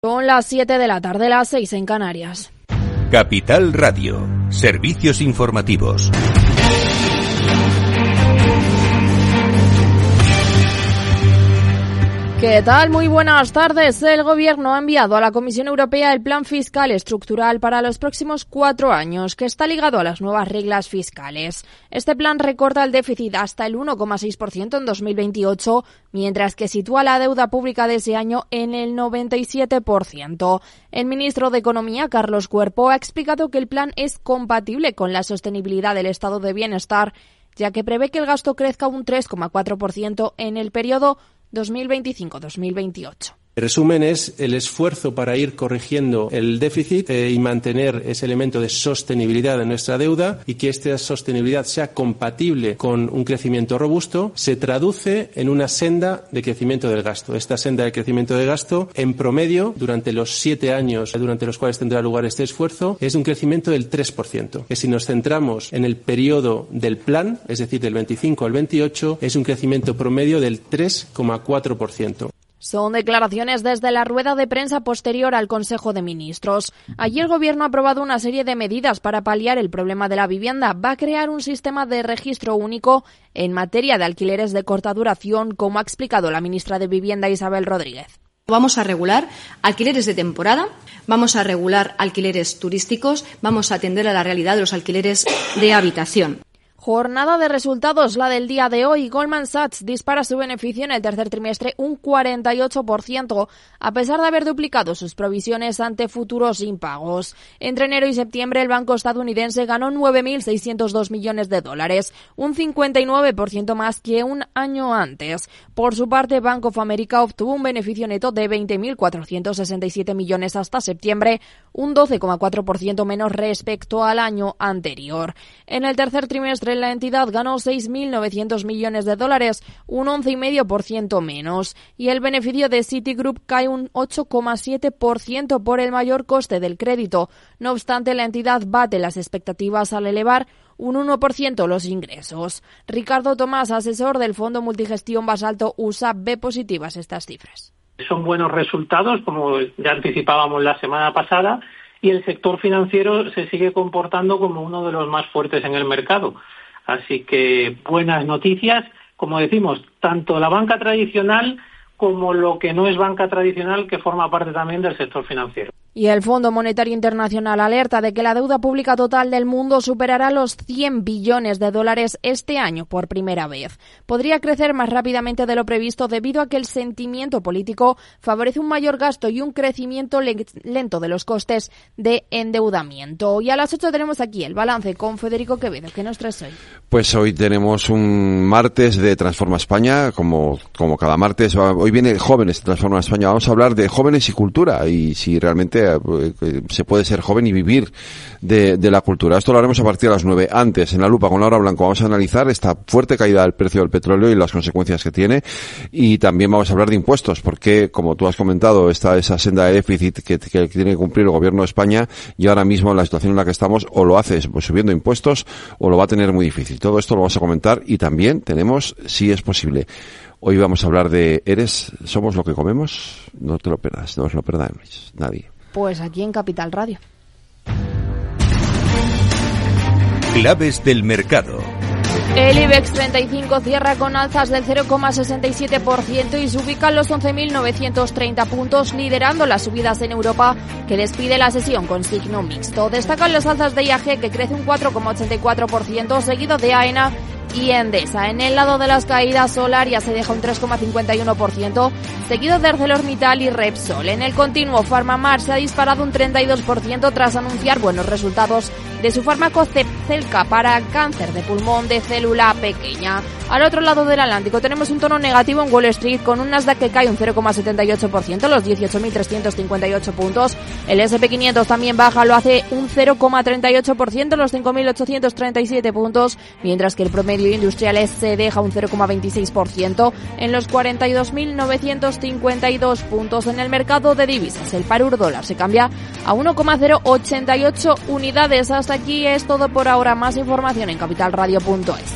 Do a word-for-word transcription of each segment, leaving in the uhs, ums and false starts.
Son las siete de la tarde, las seis en Canarias. Capital Radio, servicios informativos. ¿Qué tal? Muy buenas tardes. El Gobierno ha enviado a la Comisión Europea el Plan Fiscal Estructural para los próximos cuatro años, que está ligado a las nuevas reglas fiscales. Este plan recorta el déficit hasta el uno coma seis por ciento en dos mil veintiocho, mientras que sitúa la deuda pública de ese año en el noventa y siete por ciento. El ministro de Economía, Carlos Cuerpo, ha explicado que el plan es compatible con la sostenibilidad del estado de bienestar, ya que prevé que el gasto crezca un tres coma cuatro por ciento en el periodo dos mil veinticinco a dos mil veintiocho. El resumen es el esfuerzo para ir corrigiendo el déficit eh, y mantener ese elemento de sostenibilidad de nuestra deuda, y que esta sostenibilidad sea compatible con un crecimiento robusto, se traduce en una senda de crecimiento del gasto. Esta senda de crecimiento del gasto, en promedio, durante los siete años durante los cuales tendrá lugar este esfuerzo, es un crecimiento del tres por ciento. Que si nos centramos en el periodo del plan, es decir, del veinticinco al veintiocho, es un crecimiento promedio del tres coma cuatro por ciento. Son declaraciones desde la rueda de prensa posterior al Consejo de Ministros. Allí el Gobierno ha aprobado una serie de medidas para paliar el problema de la vivienda. Va a crear un sistema de registro único en materia de alquileres de corta duración, como ha explicado la ministra de Vivienda, Isabel Rodríguez. Vamos a regular alquileres de temporada, vamos a regular alquileres turísticos, vamos a atender a la realidad de los alquileres de habitación. Jornada de resultados, la del día de hoy. Goldman Sachs dispara su beneficio en el tercer trimestre un cuarenta y ocho por ciento, a pesar de haber duplicado sus provisiones ante futuros impagos. Entre enero y septiembre, el banco estadounidense ganó nueve mil seiscientos dos millones de dólares, un cincuenta y nueve por ciento más que un año antes. Por su parte, Bank of America obtuvo un beneficio neto de veinte mil cuatrocientos sesenta y siete millones hasta septiembre, un doce coma cuatro por ciento menos respecto al año anterior. En el tercer trimestre, la entidad ganó seis mil novecientos millones de dólares, un once coma cinco por ciento menos, y el beneficio de Citigroup cae un ocho coma siete por ciento por el mayor coste del crédito. No obstante, la entidad bate las expectativas al elevar un uno por ciento los ingresos. Ricardo Tomás, asesor del Fondo Multigestión Basalto U S A, ve positivas estas cifras. Son buenos resultados, como ya anticipábamos la semana pasada, y el sector financiero se sigue comportando como uno de los más fuertes en el mercado. Así que buenas noticias, como decimos, tanto la banca tradicional como lo que no es banca tradicional, que forma parte también del sector financiero. Y el Fondo Monetario Internacional alerta de que la deuda pública total del mundo superará los cien billones de dólares este año por primera vez. Podría crecer más rápidamente de lo previsto debido a que el sentimiento político favorece un mayor gasto y un crecimiento le- lento de los costes de endeudamiento. Y a las ocho tenemos aquí el balance con Federico Quevedo. ¿Qué nos traes hoy? Pues hoy tenemos un martes de Transforma España, como, como cada martes. Hoy viene Jóvenes de Transforma España. Vamos a hablar de jóvenes y cultura y si realmente se puede ser joven y vivir de, de la cultura. Esto lo haremos a partir de las nueve. Antes, en la lupa con Laura Blanco, vamos a analizar esta fuerte caída del precio del petróleo y las consecuencias que tiene, y también vamos a hablar de impuestos, porque, como tú has comentado, está esa senda de déficit que, que tiene que cumplir el Gobierno de España, y ahora mismo en la situación en la que estamos, o lo hace pues, subiendo impuestos o lo va a tener muy difícil. Todo esto lo vamos a comentar, y también tenemos Si es posible. Hoy vamos a hablar de ¿Eres, somos lo que comemos? No te lo pierdas, no os lo perdáis, nadie. Pues aquí en Capital Radio. Claves del mercado. El IBEX treinta y cinco cierra con alzas del cero coma sesenta y siete por ciento y se ubica en los once mil novecientos treinta puntos, liderando las subidas en Europa, que despide la sesión con signo mixto. Destacan las alzas de I A G, que crece un cuatro coma ochenta y cuatro por ciento, seguido de AENA y Endesa. En el lado de las caídas, Solaria se deja un tres coma cincuenta y uno por ciento, seguido de ArcelorMittal y Repsol. En el continuo, Farmamar se ha disparado un treinta y dos por ciento tras anunciar buenos resultados de su fármaco Zepzelca para cáncer de pulmón de célula pequeña. Al otro lado del Atlántico tenemos un tono negativo en Wall Street, con un Nasdaq que cae un cero coma setenta y ocho por ciento, los dieciocho mil trescientos cincuenta y ocho puntos. El ese and pe quinientos también baja, lo hace un cero coma treinta y ocho por ciento, los cinco mil ochocientos treinta y siete puntos, mientras que el promedio industrial se deja un cero coma veintiséis por ciento en los cuarenta y dos mil novecientos cincuenta y dos puntos. En el mercado de divisas, el par euro dólar se cambia a uno coma cero ochenta y ocho unidades. Hasta aquí es todo por ahora. Más información en capital radio punto es.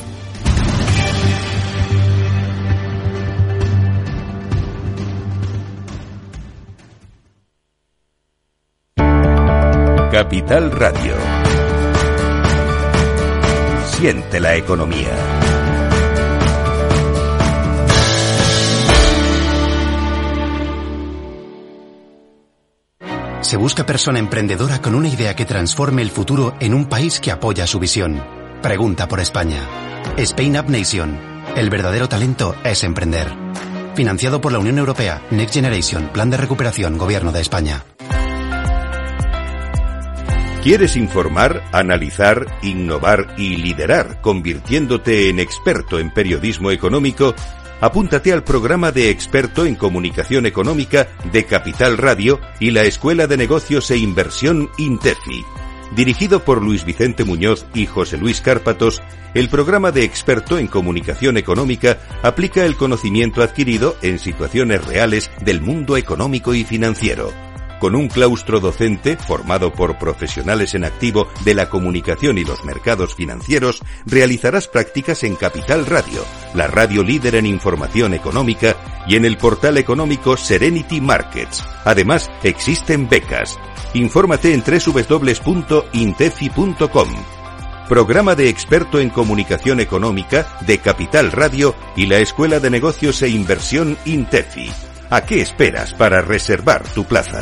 Capital Radio. Siente la economía. Se busca persona emprendedora con una idea que transforme el futuro en un país que apoya su visión. Pregunta por España. Spain Up Nation. El verdadero talento es emprender. Financiado por la Unión Europea. Next Generation. Plan de recuperación. Gobierno de España. ¿Quieres informar, analizar, innovar y liderar, convirtiéndote en experto en periodismo económico? Apúntate al programa de experto en comunicación económica de Capital Radio y la Escuela de Negocios e Inversión INTEFI. Dirigido por Luis Vicente Muñoz y José Luis Cárpatos, el programa de experto en comunicación económica aplica el conocimiento adquirido en situaciones reales del mundo económico y financiero. Con un claustro docente formado por profesionales en activo de la comunicación y los mercados financieros, realizarás prácticas en Capital Radio, la radio líder en información económica, y en el portal económico Serenity Markets. Además, existen becas. Infórmate en doble u doble u doble u punto intefi punto com. Programa de experto en comunicación económica de Capital Radio y la Escuela de Negocios e Inversión INTEFI. ¿A qué esperas para reservar tu plaza?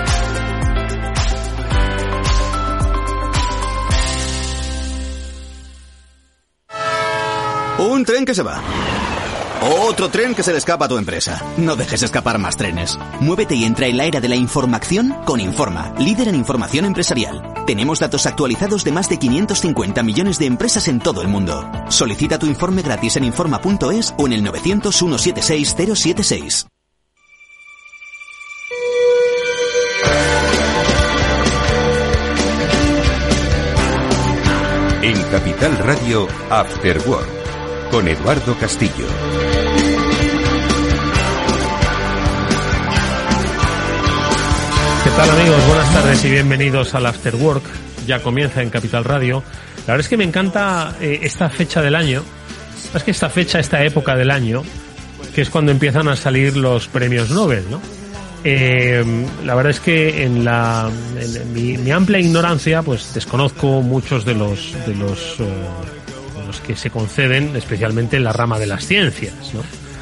Un tren que se va. Otro tren que se le escapa a tu empresa. No dejes escapar más trenes. Muévete y entra en la era de la información con Informa, líder en información empresarial. Tenemos datos actualizados de más de quinientos cincuenta millones de empresas en todo el mundo. Solicita tu informe gratis en informa punto es o en el novecientos, ciento setenta y seis, cero setenta y seis. En Capital Radio, After Work, con Eduardo Castillo. ¿Qué tal, amigos? Buenas tardes y bienvenidos al After Work. Ya comienza en Capital Radio. La verdad es que me encanta eh, esta fecha del año. Es que esta fecha, esta época del año, que es cuando empiezan a salir los premios Nobel, ¿no? Eh, la verdad es que en la en, en mi, mi amplia ignorancia, pues desconozco muchos de los de los, uh, de los que se conceden, especialmente en la rama de las ciencias, ¿no?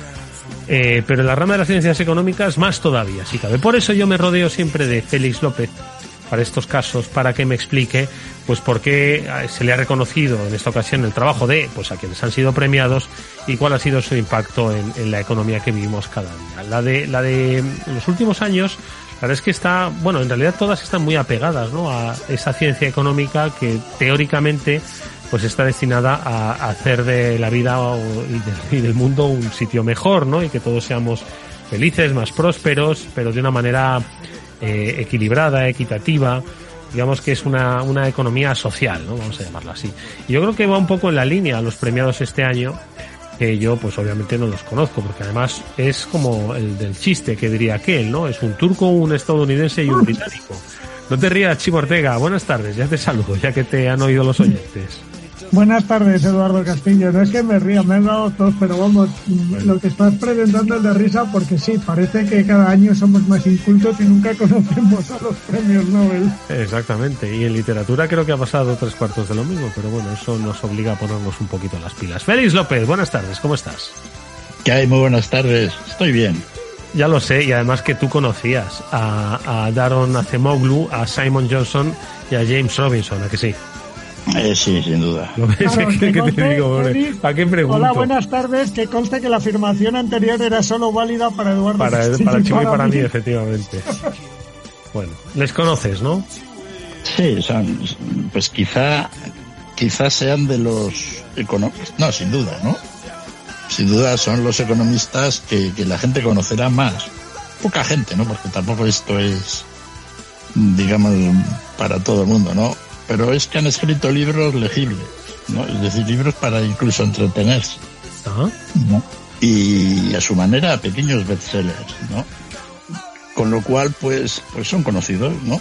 Eh, pero en la rama de las ciencias económicas más todavía, si cabe. Por eso yo me rodeo siempre de Félix López para estos casos, para que me explique pues por qué se le ha reconocido en esta ocasión el trabajo de pues a quienes han sido premiados y cuál ha sido su impacto en, en la economía que vivimos cada día. La de la de los últimos años, la verdad es que está, bueno, en realidad todas están muy apegadas, ¿no?, a esa ciencia económica que teóricamente pues está destinada a, a hacer de la vida o, y, de, y del mundo un sitio mejor, ¿no?, y que todos seamos felices, más prósperos, pero de una manera eh, equilibrada, equitativa. Digamos que es una, una economía social, ¿no?, vamos a llamarla así. Y yo creo que va un poco en la línea los premiados este año, que yo pues obviamente no los conozco, porque además es como el del chiste que diría aquel, ¿no? Es un turco, un estadounidense y un británico. No te rías, Chimo Ortega. Buenas tardes, ya te saludo, ya que te han oído los oyentes. Buenas tardes, Eduardo Castillo. No es que me ría, me han dado tos, pero vamos, lo que estás presentando es de risa porque sí, parece que cada año somos más incultos y nunca conocemos a los premios Nobel. Exactamente, y en literatura creo que ha pasado tres cuartos de lo mismo, pero bueno, eso nos obliga a ponernos un poquito las pilas. Félix López, buenas tardes, ¿cómo estás? ¿Qué hay? Muy buenas tardes, estoy bien. Ya lo sé, y además que tú conocías a, a Daron Acemoglu, a Simon Johnson y a James Robinson, ¿a que sí? Eh, sí, sin duda. ¿Lo ves? Claro, ¿Qué, que ¿qué conste, te digo, Félix, ¿para qué pregunto? Hola, buenas tardes. Que conste que la afirmación anterior era solo válida para Eduardo Para, Castillo para Chimo y para, para mí, mí, efectivamente. Bueno, les conoces, ¿no? Sí, son, pues quizá, quizá sean de los economistas. No, sin duda, ¿no? Sin duda son los economistas que, que la gente conocerá más. Poca gente, ¿no? Porque tampoco esto es, digamos, para todo el mundo, ¿no? Pero es que han escrito libros legibles, ¿no? Es decir, libros para incluso entretenerse, ¿no? Y a su manera pequeños bestsellers, ¿no? Con lo cual, pues, pues son conocidos, ¿no?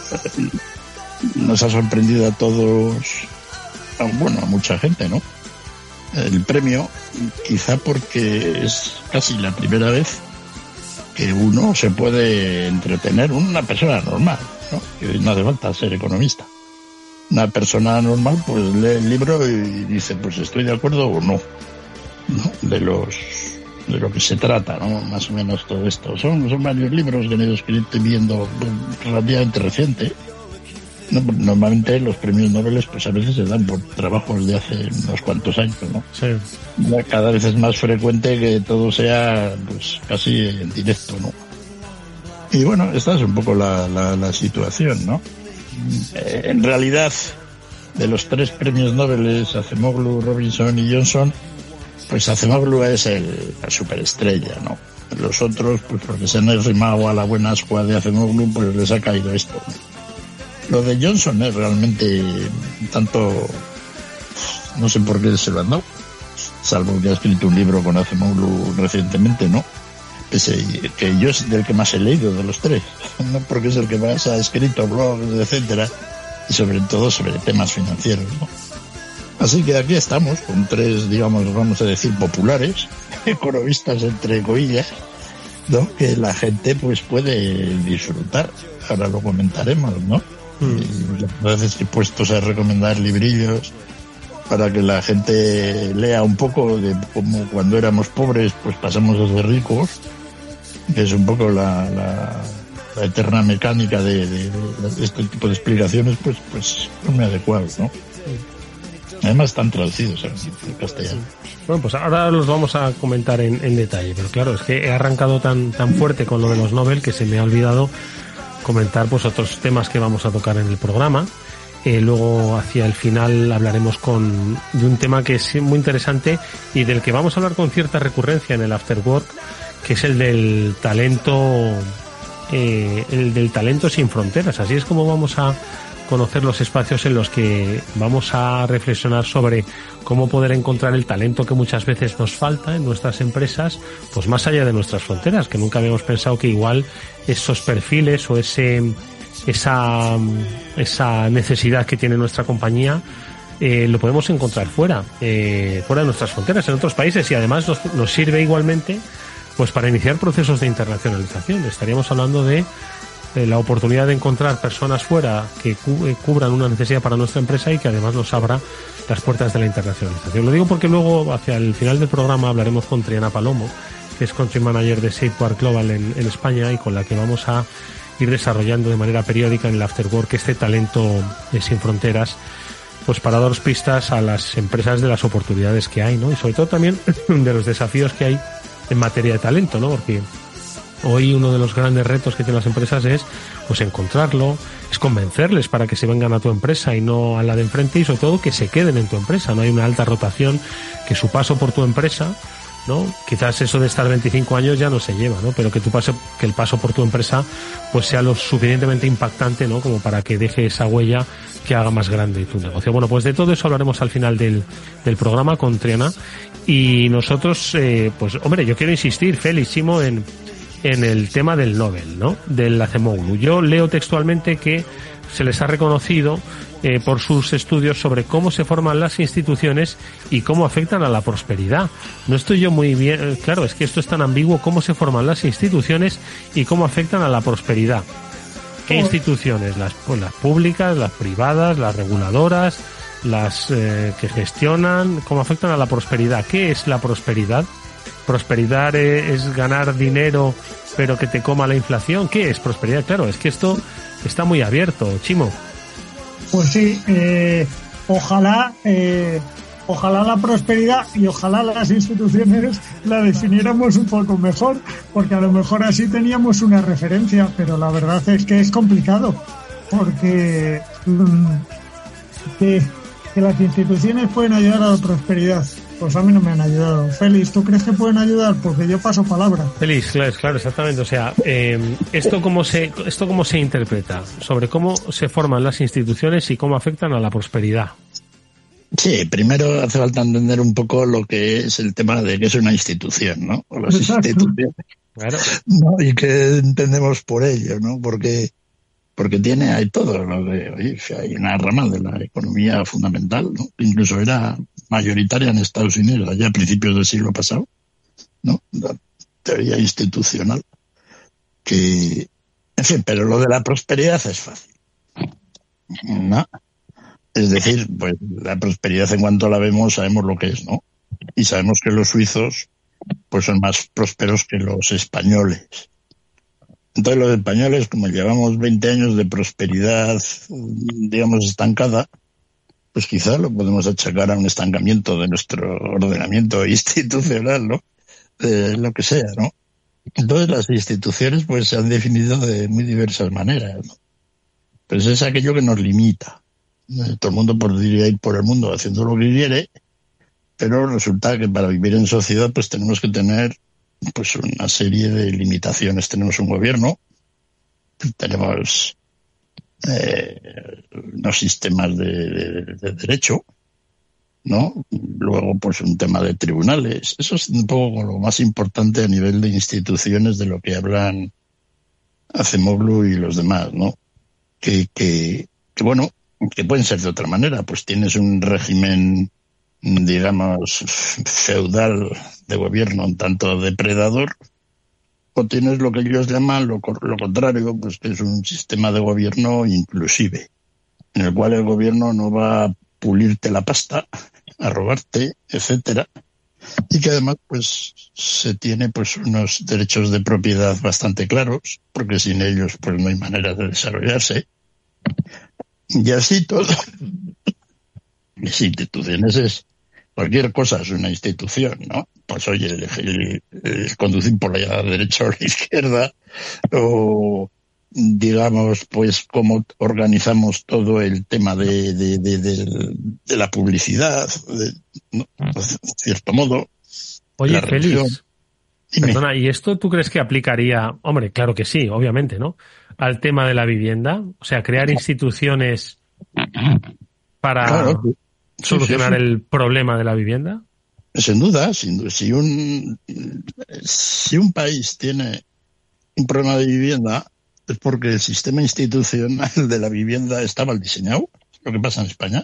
Nos ha sorprendido a todos, bueno, a mucha gente, ¿no? El premio, quizá porque es casi la primera vez que uno se puede entretener, una persona normal, ¿no? Que no hace falta ser economista. Una persona normal pues lee el libro y dice pues estoy de acuerdo o no, ¿no? De los de lo que se trata, ¿no? Más o menos todo esto. Son, son varios libros que he escrito viendo relativamente reciente. No, normalmente los premios Nobel pues a veces se dan por trabajos de hace unos cuantos años, ¿no? Sí. Ya cada vez es más frecuente que todo sea pues casi en directo, ¿no? Y bueno, esta es un poco la, la, la situación, ¿no? Eh, en realidad, de los tres premios Nobel, Acemoglu, Robinson y Johnson, pues Acemoglu es el, la superestrella, ¿no? Los otros, pues porque se han arrimado a la buena ascua de Acemoglu, pues les ha caído esto, ¿no? Lo de Johnson es realmente tanto, no sé por qué se lo han dado, salvo que ha escrito un libro con Acemoglu recientemente, ¿no? Pese que yo es del que más he leído de los tres, ¿no? Porque es el que más ha escrito blogs, etcétera, y sobre todo sobre temas financieros, ¿no? Así que aquí estamos con tres, digamos, vamos a decir, populares, economistas entre comillas, ¿no? Que la gente pues puede disfrutar. Ahora lo comentaremos, ¿no? Y a veces puestos a recomendar librillos para que la gente lea un poco de cómo cuando éramos pobres pues pasamos a ser ricos, que es un poco la, la, la eterna mecánica de, de, de este tipo de explicaciones, pues pues son muy adecuados, ¿no? Además están traducidos en castellano. Bueno, pues ahora los vamos a comentar en, en detalle, pero claro, es que he arrancado tan tan fuerte con lo de los Nobel que se me ha olvidado comentar pues otros temas que vamos a tocar en el programa. Eh, luego hacia el final hablaremos con de un tema que es muy interesante y del que vamos a hablar con cierta recurrencia en el After Work, que es el del talento eh, el del talento sin fronteras. Así es como vamos a conocer los espacios en los que vamos a reflexionar sobre cómo poder encontrar el talento que muchas veces nos falta en nuestras empresas, pues más allá de nuestras fronteras, que nunca habíamos pensado que igual esos perfiles o ese esa esa necesidad que tiene nuestra compañía eh, lo podemos encontrar fuera, eh, fuera de nuestras fronteras, en otros países, y además nos, nos sirve igualmente pues para iniciar procesos de internacionalización. Estaríamos hablando de Eh, la oportunidad de encontrar personas fuera que cu- eh, cubran una necesidad para nuestra empresa y que además nos abra las puertas de la internacionalización. Lo digo porque luego, hacia el final del programa, hablaremos con Triana Palomo, que es Country Manager de Safeguard Global en, en España, y con la que vamos a ir desarrollando de manera periódica en el Afterwork este talento eh, sin fronteras, pues para daros pistas a las empresas de las oportunidades que hay, ¿no? Y sobre todo también de los desafíos que hay en materia de talento, ¿no? Porque hoy uno de los grandes retos que tienen las empresas es pues encontrarlo, es convencerles para que se vengan a tu empresa y no a la de enfrente, y sobre todo que se queden en tu empresa. No hay una alta rotación, que su paso por tu empresa, ¿no? Quizás eso de estar veinticinco años ya no se lleva, ¿no? Pero que tu paso, que el paso por tu empresa pues sea lo suficientemente impactante, ¿no? Como para que deje esa huella que haga más grande tu negocio. Bueno, pues de todo eso hablaremos al final del, del programa con Triana. Y nosotros, eh, pues hombre, yo quiero insistir, Félix, Chimo, en en el tema del Nobel, ¿no? Del Acemoglu. Yo leo textualmente que se les ha reconocido eh, por sus estudios sobre cómo se forman las instituciones y cómo afectan a la prosperidad. No estoy yo muy bien, claro, es que esto es tan ambiguo, cómo se forman las instituciones y cómo afectan a la prosperidad. ¿Qué instituciones? Las, pues, las públicas, las privadas, las reguladoras, las eh, que gestionan, cómo afectan a la prosperidad. ¿Qué es la prosperidad? ¿Prosperidad es ganar dinero pero que te coma la inflación? ¿Qué es prosperidad? Claro, es que esto está muy abierto, Chimo. Pues sí, eh, ojalá, eh, ojalá la prosperidad y ojalá las instituciones la definiéramos un poco mejor, porque a lo mejor así teníamos una referencia, pero la verdad es que es complicado, porque mmm, que, que las instituciones pueden ayudar a la prosperidad. Pues a mí no me han ayudado. Félix, ¿tú crees que pueden ayudar? Porque yo paso palabra. Félix, claro, claro, exactamente. O sea, eh, esto cómo se esto cómo se interpreta sobre cómo se forman las instituciones y cómo afectan a la prosperidad. Sí, primero hace falta entender un poco lo que es el tema de que es una institución, ¿no? O las Exacto. instituciones. Claro. ¿No? Y qué entendemos por ello, ¿no? Porque porque tiene hay todo lo de, oye, hay una rama de la economía fundamental, ¿no? Incluso era mayoritaria en Estados Unidos allá a principios del siglo pasado, ¿no? La teoría institucional, que En fin, pero lo de la prosperidad es fácil, ¿no? Es decir, pues la prosperidad en cuanto la vemos sabemos lo que es, ¿no? Y sabemos que los suizos pues son más prósperos que los españoles. Entonces los españoles, como llevamos veinte años de prosperidad, digamos, estancada, pues quizá lo podemos achacar a un estancamiento de nuestro ordenamiento institucional, ¿no? De lo que sea, ¿no? Entonces las instituciones pues se han definido de muy diversas maneras, ¿no? Pues es aquello que nos limita. Todo el mundo podría ir por el mundo haciendo lo que quiere, pero resulta que para vivir en sociedad pues tenemos que tener pues una serie de limitaciones. Tenemos un gobierno, tenemos eh, unos sistemas de, de, de derecho, ¿no? Luego pues un tema de tribunales. Eso es un poco lo más importante a nivel de instituciones de lo que hablan Acemoglu y los demás, ¿no? Que, que, que bueno, que pueden ser de otra manera. Pues tienes un régimen, digamos, feudal de gobierno un tanto depredador, o tienes lo que ellos llaman lo, lo contrario, pues que es un sistema de gobierno inclusive, en el cual el gobierno no va a pulirte la pasta, a robarte, etcétera, y que además pues se tiene pues unos derechos de propiedad bastante claros, porque sin ellos pues no hay manera de desarrollarse. Y así todo. Las instituciones es cualquier cosa, es una institución, ¿no? Pues oye, el, el, el conducir por la derecha o la izquierda, o digamos, pues cómo organizamos todo el tema de, de, de, de, de la publicidad, de, ¿no? De cierto modo. Oye, Félix, perdona, ¿y esto tú crees que aplicaría? Hombre, claro que sí, obviamente, ¿no? Al tema de la vivienda, o sea, crear instituciones para claro, solucionar sí, sí, sí. el problema de la vivienda. Sin duda, sin duda, si un si un país tiene un problema de vivienda es porque el sistema institucional de la vivienda está mal diseñado, lo que pasa en España,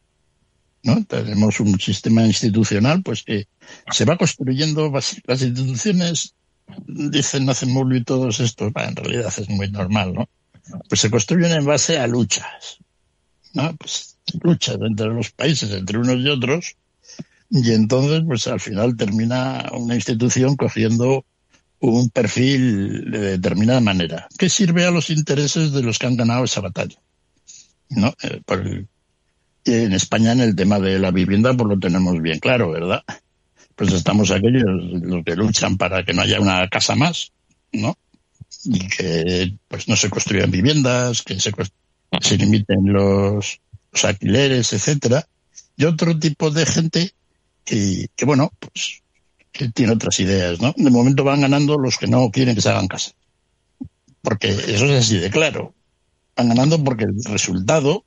¿no? Tenemos un sistema institucional pues que se va construyendo, las instituciones, dicen Acemoglu y todos estos, en realidad es muy normal, ¿no? Pues se construyen en base a luchas, ¿no? Pues luchas entre los países, entre unos y otros, y entonces pues al final termina una institución cogiendo un perfil de determinada manera, que sirve a los intereses de los que han ganado esa batalla, ¿no? Eh, por el, en España en el tema de la vivienda pues lo tenemos bien claro, ¿verdad? Pues estamos aquellos los que luchan para que no haya una casa más, ¿no? Y que pues no se construyan viviendas, que se, se limiten los, los alquileres, etcétera, y otro tipo de gente que, que bueno, pues que tiene otras ideas, ¿no? De momento van ganando los que no quieren que se hagan casas, porque eso es así de claro. Van ganando porque el resultado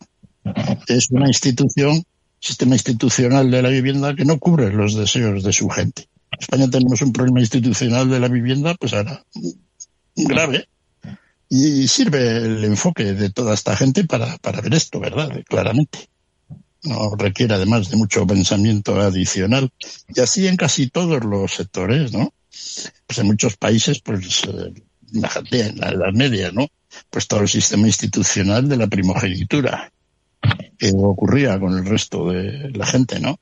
es una institución, sistema institucional de la vivienda que no cubre los deseos de su gente. En España tenemos un problema institucional de la vivienda, pues ahora grave, y sirve el enfoque de toda esta gente para, para ver esto, ¿verdad? Claramente. No requiere además de mucho pensamiento adicional. Y así en casi todos los sectores, ¿no? Pues en muchos países, pues, eh, imagínate, en la Edad Media, ¿no? Pues todo el sistema institucional de la primogenitura que ocurría con el resto de la gente, ¿no?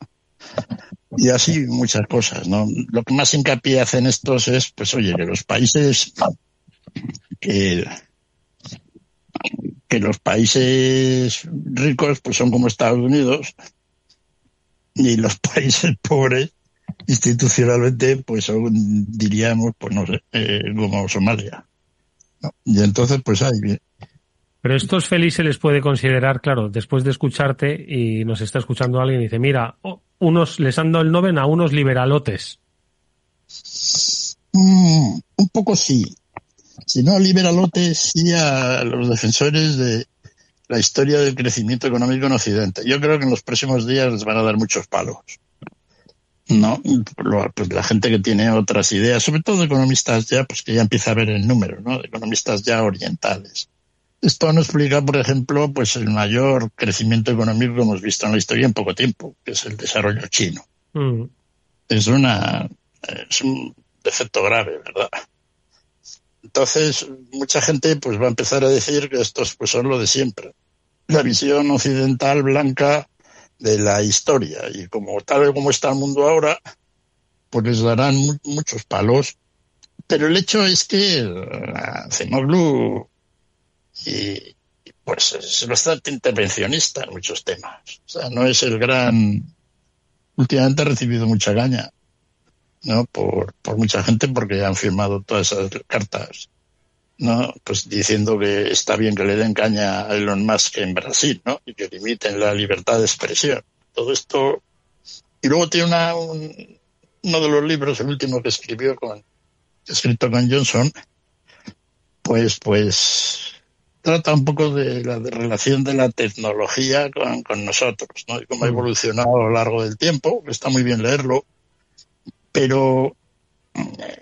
Y así muchas cosas, ¿no? Lo que más hincapié hacen estos es, pues oye, que los países que, que los países ricos pues son como Estados Unidos y los países pobres institucionalmente pues son, diríamos, pues no sé, eh, como Somalia, ¿no? Y entonces pues ahí bien. Pero estos Félix se les puede considerar, claro, después de escucharte y nos está escuchando alguien y dice, mira, oh, unos les han dado el Nobel a unos liberalotes. Mm, un poco sí. Si no liberalotes, sí a los defensores de la historia del crecimiento económico en Occidente. Yo creo que en los próximos días les van a dar muchos palos. No, pues la gente que tiene otras ideas, sobre todo economistas ya, pues que ya empieza a ver el número, ¿no? Economistas ya orientales. Esto no explica, por ejemplo, pues el mayor crecimiento económico que hemos visto en la historia en poco tiempo, que es el desarrollo chino. Mm. Es una, es un defecto grave, ¿verdad? Entonces, mucha gente pues va a empezar a decir que estos pues son lo de siempre. La visión occidental blanca de la historia. Y como tal como está el mundo ahora, pues les darán mu- muchos palos. Pero el hecho es que Acemoglu y pues es bastante intervencionista en muchos temas. O sea, no es el gran... Últimamente ha recibido mucha caña, ¿no? Por, por mucha gente porque han firmado todas esas cartas, ¿no? Pues diciendo que está bien que le den caña a Elon Musk en Brasil, ¿no? Y que limiten la libertad de expresión. Todo esto... Y luego tiene una, un, uno de los libros, el último que escribió con, escrito con Johnson, pues, pues trata un poco de la de relación de la tecnología con, con nosotros, ¿no? Y cómo ha evolucionado a lo largo del tiempo, que está muy bien leerlo, pero eh,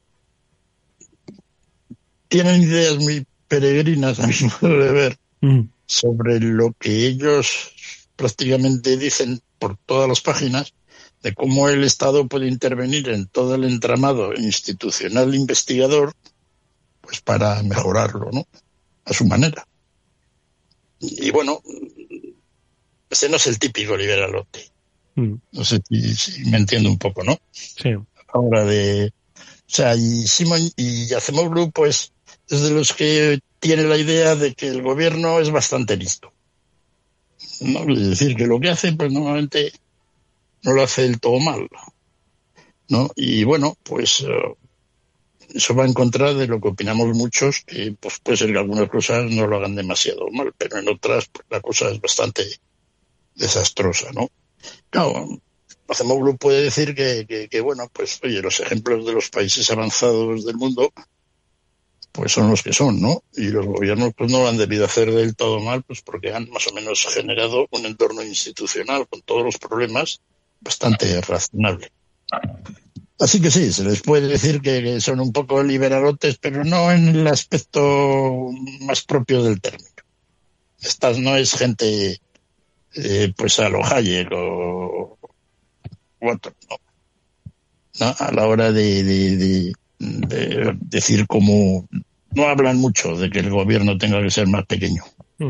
tienen ideas muy peregrinas, a mi modo de ver, mm. sobre lo que ellos prácticamente dicen por todas las páginas, de cómo el Estado puede intervenir en todo el entramado institucional investigador, pues para mejorarlo, ¿no? A su manera. Y bueno, ese no es el típico liberalote. Mm. No sé si, si me entiendo un poco, ¿no? Sí. Ahora de... O sea, y Simon y Acemoglu, pues, es de los que tiene la idea de que el gobierno es bastante listo, ¿no? Es decir, que lo que hace, pues normalmente no lo hace del todo mal, ¿no? Y bueno, pues uh, eso va en contra de lo que opinamos muchos, que pues puede ser que algunas cosas no lo hagan demasiado mal, pero en otras pues, la cosa es bastante desastrosa, ¿no? Claro, Acemoglu puede decir que, que, que, bueno, pues oye, los ejemplos de los países avanzados del mundo pues son los que son, ¿no? Y los gobiernos pues no lo han debido hacer del todo mal, pues porque han más o menos generado un entorno institucional con todos los problemas bastante razonable. Así que sí, se les puede decir que son un poco liberalotes, pero no en el aspecto más propio del término. Esta no es gente eh, pues a lo Hayek o u otro, ¿no? ¿No? A la hora de, de, de, de decir cómo no hablan mucho de que el gobierno tenga que ser más pequeño. Mm.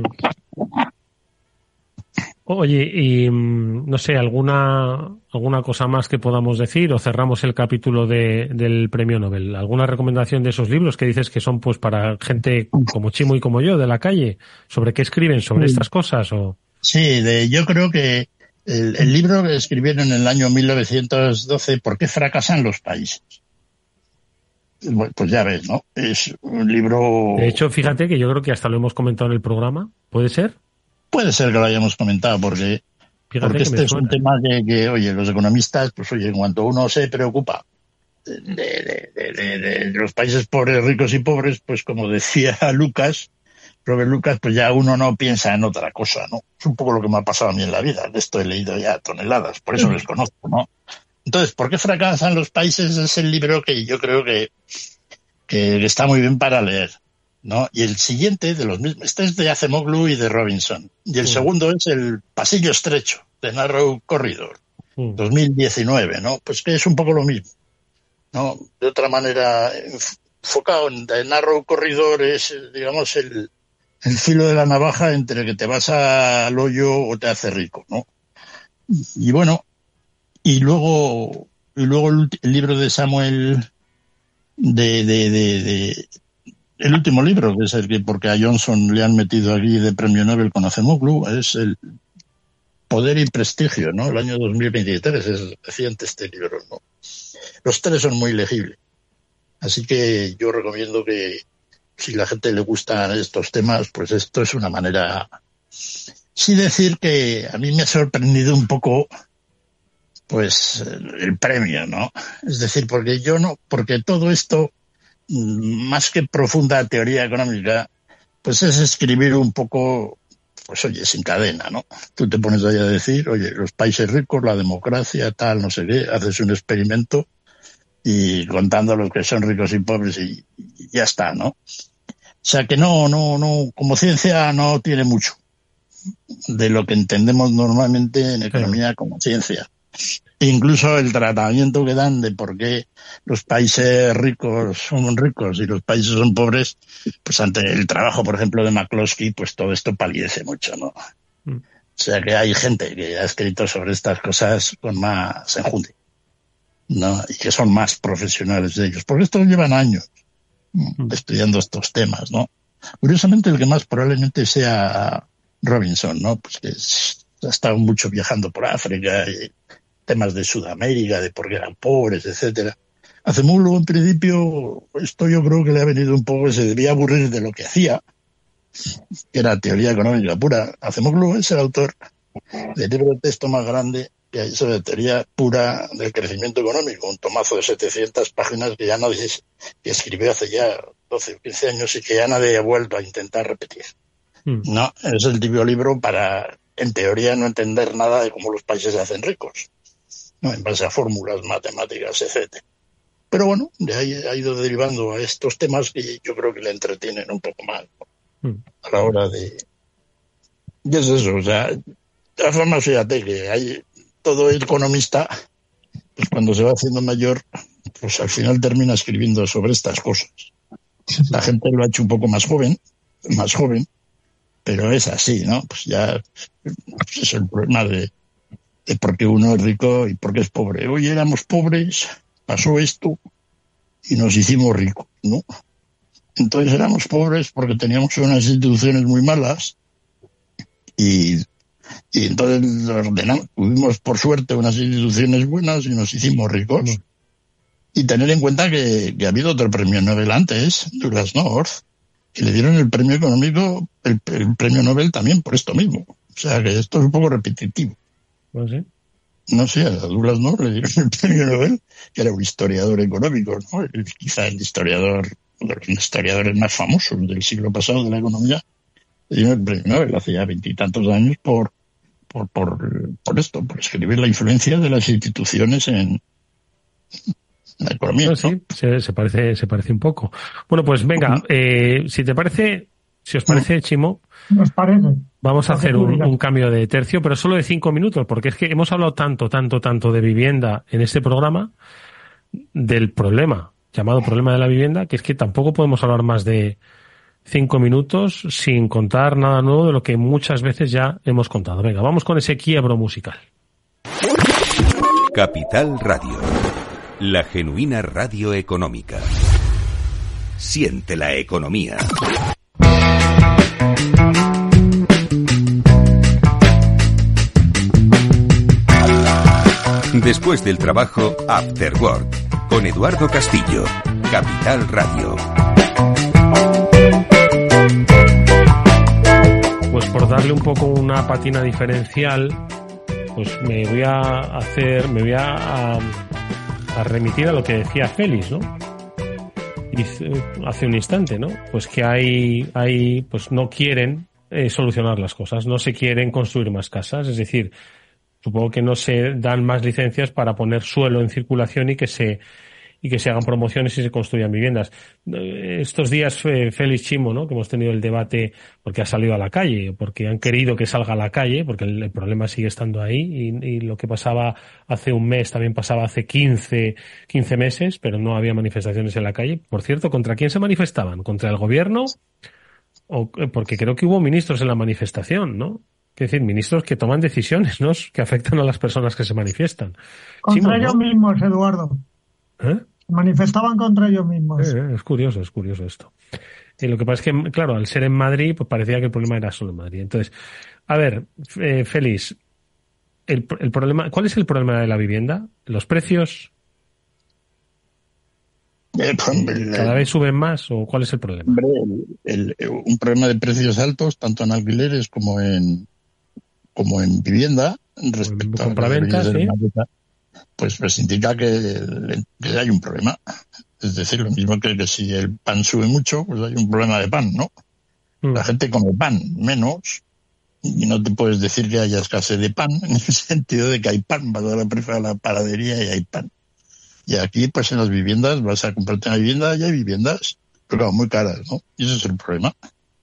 Oye, y no sé, alguna alguna cosa más que podamos decir o cerramos el capítulo de, del premio Nobel. ¿Alguna recomendación de esos libros que dices que son pues para gente como Chimo y como yo de la calle? ¿Sobre qué escriben? ¿Sobre estas cosas? O... Sí, de, yo creo que el, el libro que escribieron en el año mil novecientos doce, ¿Por qué fracasan los países? Bueno, pues ya ves, ¿no? Es un libro... De hecho, fíjate que yo creo que hasta lo hemos comentado en el programa. ¿Puede ser? Puede ser que lo hayamos comentado, porque, porque este es un tema que, que, oye, los economistas, pues oye, en cuanto uno se preocupa de, de, de, de, de los países pobres, ricos y pobres, pues como decía Lucas, Robert Lucas, pues ya uno no piensa en otra cosa, ¿no? Es un poco lo que me ha pasado a mí en la vida. De esto he leído ya toneladas, por eso les conozco, ¿no? Entonces, ¿por qué fracasan los países? Es el libro que yo creo que, que está muy bien para leer, ¿no? Y el siguiente de los mismos, este es de Acemoglu y de Robinson. Y el sí. segundo es El pasillo estrecho, de Narrow Corridor, sí. dos mil diecinueve, ¿no? Pues que es un poco lo mismo, ¿no? De otra manera, enfocado en The Narrow Corridor es, digamos, el, el filo de la navaja entre que te vas al hoyo o te hace rico, ¿no? Y bueno, y luego, y luego el, el libro de Samuel, de, de, de, de el último libro, que es el que, porque a Johnson le han metido aquí de premio Nobel con Acemoglu, es el Poder y Prestigio, ¿no? El año dos mil veintitrés, es reciente este libro, ¿no? Los tres son muy legibles. Así que yo recomiendo que si la gente le gustan estos temas, pues esto es una manera... Sí decir que a mí me ha sorprendido un poco, pues, el premio, ¿no? Es decir, porque yo no, porque todo esto, más que profunda teoría económica, pues es escribir un poco, pues oye, sin cadena, ¿no? Tú te pones ahí a decir, oye, los países ricos, la democracia, tal, no sé qué, haces un experimento y contando los que son ricos y pobres y, y ya está, ¿no? O sea que no, no, no, como ciencia no tiene mucho de lo que entendemos normalmente en economía como ciencia. Incluso el tratamiento que dan de por qué los países ricos son ricos y los países son pobres, pues ante el trabajo, por ejemplo, de McCloskey, pues todo esto palidece mucho, ¿no? Mm. O sea que hay gente que ha escrito sobre estas cosas con más enjundia, ¿no? Y que son más profesionales de ellos, porque estos llevan años mm. estudiando estos temas, ¿no? Curiosamente, el que más probablemente sea Robinson, ¿no? Pues que es, ha estado mucho viajando por África y temas de Sudamérica, de por qué eran pobres, etcétera. Acemoglu, en principio, esto yo creo que le ha venido un poco, se debía aburrir de lo que hacía, que era teoría económica pura. Acemoglu es el autor del libro de texto más grande que hay sobre teoría pura del crecimiento económico, un tomazo de setecientas páginas que ya nadie, que escribió hace ya doce o quince años y que ya nadie ha vuelto a intentar repetir. Mm. No, es el típico libro para, en teoría, no entender nada de cómo los países se hacen ricos, ¿no? En base a fórmulas matemáticas, etcétera. Pero bueno, de ahí ha ido derivando a estos temas que yo creo que le entretienen un poco más, ¿no? Mm. A la hora de... ¿Qué es eso? O sea, de todas formas, fíjate que hay todo economista, pues cuando se va haciendo mayor, pues al final termina escribiendo sobre estas cosas. La gente lo ha hecho un poco más joven, más joven, pero es así, ¿no? Pues ya pues es el problema de, de por qué uno es rico y por qué es pobre. Hoy éramos pobres, pasó esto y nos hicimos ricos, ¿no? Entonces éramos pobres porque teníamos unas instituciones muy malas y, y entonces ordenamos, tuvimos por suerte unas instituciones buenas y nos hicimos ricos. Y tener en cuenta que, que ha habido otro premio Nobel antes, Douglas North, y le dieron el premio económico, el, el premio Nobel también por esto mismo. O sea que esto es un poco repetitivo. ¿No sé? No sé, a Douglas North le dieron el premio Nobel, que era un historiador económico, ¿no? El, quizá el historiador, uno de los historiadores más famosos del siglo pasado de la economía, le dieron el premio Nobel hace ya veintitantos años por, por, por, por esto, por escribir la influencia de las instituciones en la economía, ¿no? Sí, se, se parece, se parece un poco. Bueno, pues venga, eh, si te parece, si os parece, Chimo, nos parece. Vamos a hacer un, un cambio de tercio, pero solo de cinco minutos, porque es que hemos hablado tanto, tanto, tanto de vivienda en este programa, del problema, llamado problema de la vivienda, que es que tampoco podemos hablar más de cinco minutos sin contar nada nuevo de lo que muchas veces ya hemos contado. Venga, vamos con ese quiebro musical. Capital Radio. La genuina radio económica. Siente la economía. Después del trabajo, After Work, con Eduardo Castillo, Capital Radio. Pues por darle un poco una patina diferencial, pues me voy a hacer, me voy a, a a remitir a lo que decía Félix, ¿no? Hace un instante, ¿no? Pues que hay, hay, pues no quieren eh, solucionar las cosas, no se quieren construir más casas, es decir, supongo que no se dan más licencias para poner suelo en circulación y que se y que se hagan promociones y se construyan viviendas. Estos días, Félix, Chimo, ¿no? Que hemos tenido el debate porque ha salido a la calle, porque han querido que salga a la calle, porque el, el problema sigue estando ahí y, y lo que pasaba hace un mes también pasaba hace quince, quince meses, pero no había manifestaciones en la calle. Por cierto, ¿contra quién se manifestaban? ¿Contra el gobierno? O, porque creo que hubo ministros en la manifestación, ¿no? Es decir, ministros que toman decisiones, ¿no? Que afectan a las personas que se manifiestan. Contra Chimo, ellos ¿no? mismos, Eduardo. ¿Eh? Manifestaban contra ellos mismos. Eh, es curioso, es curioso esto. Y lo que pasa es que, claro, al ser en Madrid, pues parecía que el problema era solo en Madrid. Entonces, a ver, eh, Félix, el, el problema, ¿cuál es el problema de la vivienda? ¿Los precios? Eh, el, ¿Cada vez suben más o cuál es el problema? Hombre, el, el, un problema de precios altos, tanto en alquileres como en como en vivienda, respecto a compraventa, ¿sí? Pues, pues indica que, que hay un problema. Es decir, lo mismo que, que si el pan sube mucho, pues hay un problema de pan, ¿no? Mm. La gente come pan menos y no te puedes decir que haya escasez de pan en el sentido de que hay pan, vas a la, a la panadería y hay pan. Y aquí, pues en las viviendas, vas a comprarte una vivienda y hay viviendas, pero claro, muy caras, ¿no? Y ese es el problema.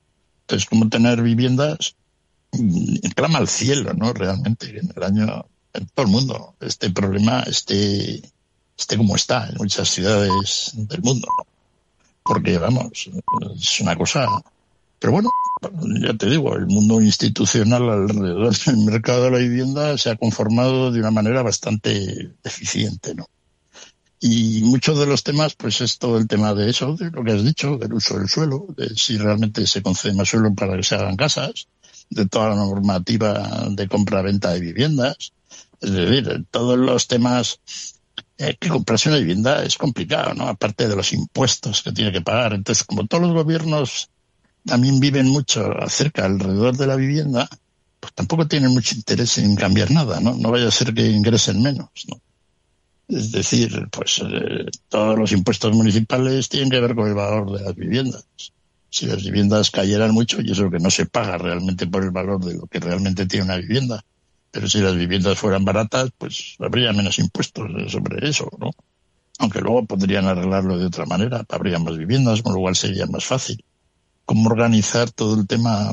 Entonces, ¿cómo tener viviendas? Clama al cielo, ¿no? Realmente, en el año en todo el mundo, este problema esté, esté como está en muchas ciudades del mundo. Porque, vamos, es una cosa... Pero bueno, ya te digo, el mundo institucional alrededor del mercado de la vivienda se ha conformado de una manera bastante eficiente, ¿no? Y muchos de los temas, pues es todo el tema de eso, de lo que has dicho, del uso del suelo, de si realmente se concede más suelo para que se hagan casas, de toda la normativa de compra-venta de viviendas. Es decir, todos los temas eh, que comprarse una vivienda es complicado, ¿no? Aparte de los impuestos que tiene que pagar. Entonces, como todos los gobiernos también viven mucho acerca, alrededor de la vivienda, pues tampoco tienen mucho interés en cambiar nada, ¿no? No vaya a ser que ingresen menos, ¿no? Es decir, pues eh, todos los impuestos municipales tienen que ver con el valor de las viviendas. Si las viviendas cayeran mucho, y eso que no se paga realmente por el valor de lo que realmente tiene una vivienda, pero si las viviendas fueran baratas, pues habría menos impuestos sobre eso, ¿no? Aunque luego podrían arreglarlo de otra manera, habría más viviendas, con lo cual sería más fácil. Cómo organizar todo el tema.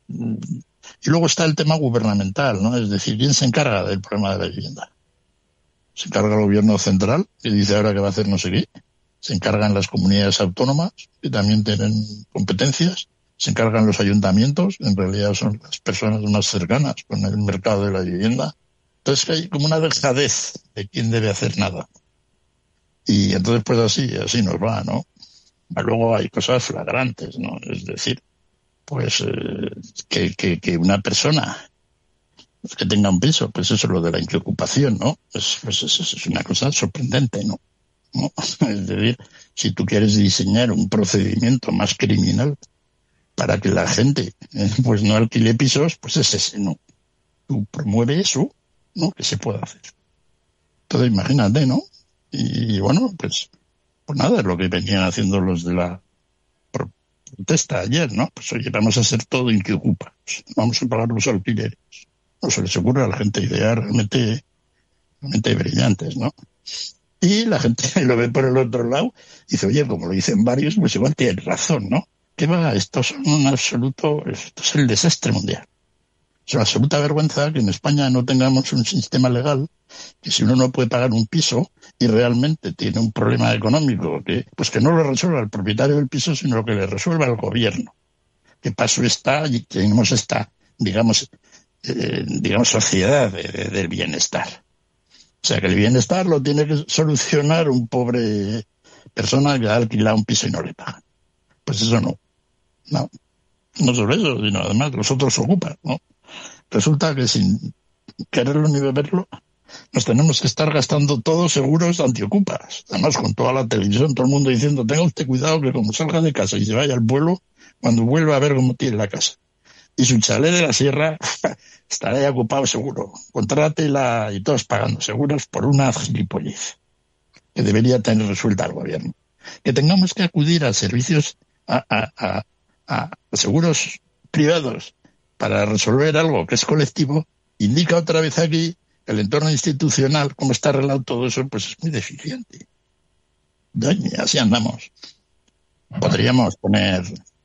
Y luego está el tema gubernamental, ¿no? Es decir, ¿quién se encarga del problema de la vivienda? Se encarga el gobierno central, que dice ahora que va a hacer no sé qué. Se encargan las comunidades autónomas, que también tienen competencias. Se encargan los ayuntamientos, en realidad son las personas más cercanas con el mercado de la vivienda. Entonces hay como una dejadez de quién debe hacer nada. Y entonces pues así, así nos va, ¿no? Luego hay cosas flagrantes, ¿no? Es decir, pues eh, que, que, que una persona que tenga un piso, pues eso es lo de la inquiocupación, ¿no? Pues, pues eso es una cosa sorprendente, ¿no? ¿no? Es decir, si tú quieres diseñar un procedimiento más criminal para que la gente eh, pues no alquile pisos, pues es ese, ¿no? Tú promueves eso, ¿no? Que se pueda hacer. Entonces imagínate, ¿no? Y, y bueno, pues pues nada, es lo que venían haciendo los de la protesta ayer, ¿no? Pues oye, vamos a hacer todo inquiocupas, vamos a pagar los alquileres. No se les ocurre a la gente ideas realmente, realmente brillantes, ¿no? Y la gente lo ve por el otro lado y dice, oye, como lo dicen varios, pues igual tienen razón, ¿no? ¿Qué va? Esto es un absoluto, esto es el desastre mundial. Es una absoluta vergüenza que en España no tengamos un sistema legal que si uno no puede pagar un piso y realmente tiene un problema económico, que pues que no lo resuelva el propietario del piso, sino que le resuelva el gobierno. Que paso está y tenemos esta, digamos, eh, digamos sociedad de, de, del bienestar. O sea, que el bienestar lo tiene que solucionar un pobre persona que ha alquilado un piso y no le paga. Pues eso no. No. No solo eso, sino además los otros ocupan, ¿no? Resulta que sin quererlo ni beberlo, nos tenemos que estar gastando todos seguros antiocupas. Además, con toda la televisión, todo el mundo diciendo, tenga usted cuidado que como salga de casa y se vaya al pueblo, cuando vuelva a ver cómo tiene la casa. Y su chalet de la sierra estará ya ocupado seguro. Contrátela y todos pagando seguros por una gilipollez que debería tener resuelta el gobierno. Que tengamos que acudir a servicios, a, a, a, a seguros privados para resolver algo que es colectivo, indica otra vez aquí que el entorno institucional, como está arreglado todo eso, pues es muy deficiente. Doña, así andamos. Podríamos poner...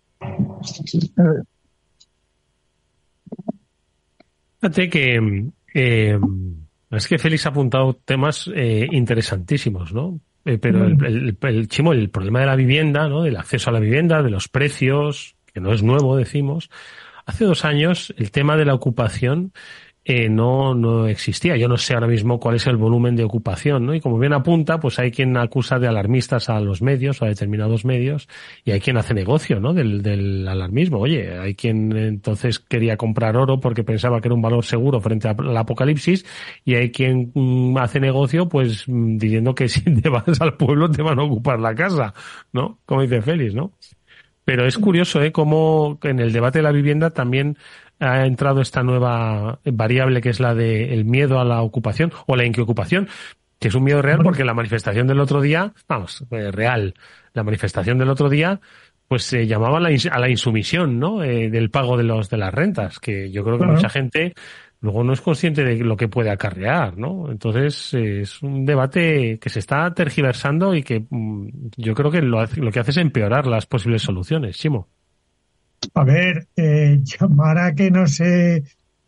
Fíjate que eh, es que Félix ha apuntado temas eh, interesantísimos, ¿no? Eh, pero el, el, el, Chimo, el problema de la vivienda, ¿no? Del acceso a la vivienda, de los precios, que no es nuevo, decimos. Hace dos años el tema de la ocupación eh, no no existía. Yo no sé ahora mismo cuál es el volumen de ocupación, ¿no? Y como bien apunta, pues hay quien acusa de alarmistas a los medios o a determinados medios y hay quien hace negocio, ¿no? Del, del alarmismo. Oye, hay quien entonces quería comprar oro porque pensaba que era un valor seguro frente al apocalipsis y hay quien mm, hace negocio pues mm, diciendo que si te vas al pueblo te van a ocupar la casa, ¿no? Como dice Félix, ¿no? Pero es curioso, ¿eh? Cómo en el debate de la vivienda también ha entrado esta nueva variable que es la de el miedo a la ocupación o la inquiocupación, que es un miedo real porque la manifestación del otro día, vamos, eh, real, la manifestación del otro día, pues se llamaba a la, ins- a la insumisión, ¿no? Eh, del pago de los de las rentas, que yo creo que Claro. mucha gente luego no es consciente de lo que puede acarrear, ¿no? Entonces eh, es un debate que se está tergiversando y que mm, yo creo que lo, hace- lo que hace es empeorar las posibles soluciones, Chimo. A ver, eh, llamar a que no se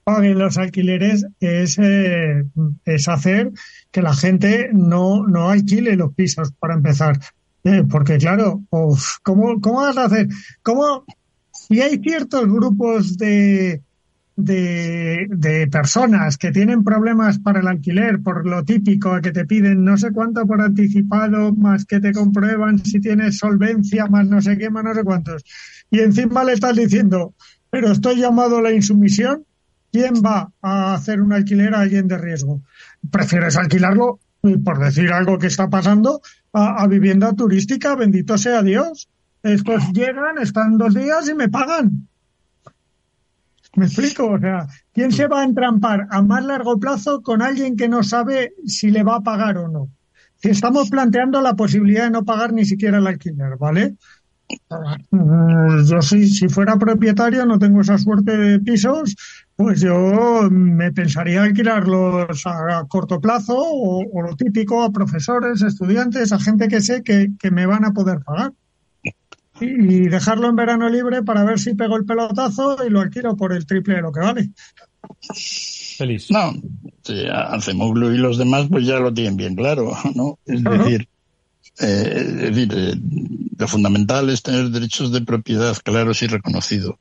paguen los alquileres es, eh, es hacer que la gente no, no alquile los pisos, para empezar. Eh, porque claro, uf, ¿cómo, ¿cómo vas a hacer? ¿Cómo? Si hay ciertos grupos de, de, de personas que tienen problemas para el alquiler, por lo típico, que te piden no sé cuánto por anticipado, más que te comprueban si tienes solvencia, más no sé qué, más no sé cuántos, y encima le estás diciendo, pero estoy llamado a la insumisión, ¿quién va a hacer un alquiler a alguien de riesgo? ¿Prefieres alquilarlo, por decir algo que está pasando, a, a vivienda turística? Bendito sea Dios. Estos llegan, están dos días y me pagan. ¿Me explico? O sea, ¿quién se va a entrampar a más largo plazo con alguien que no sabe si le va a pagar o no? Si estamos planteando la posibilidad de no pagar ni siquiera el alquiler, ¿vale? Yo si, si fuera propietario, no tengo esa suerte de pisos, pues yo me pensaría alquilarlos a, a corto plazo o, o lo típico a profesores, estudiantes, a gente que sé que, que me van a poder pagar. Y dejarlo en verano libre para ver si pego el pelotazo y lo alquilo por el triple de lo que vale. Feliz. No, sí, Acemoglu y los demás pues ya lo tienen bien claro, ¿no? Es uh-huh. decir, eh, es decir eh, lo fundamental es tener derechos de propiedad claros y reconocidos.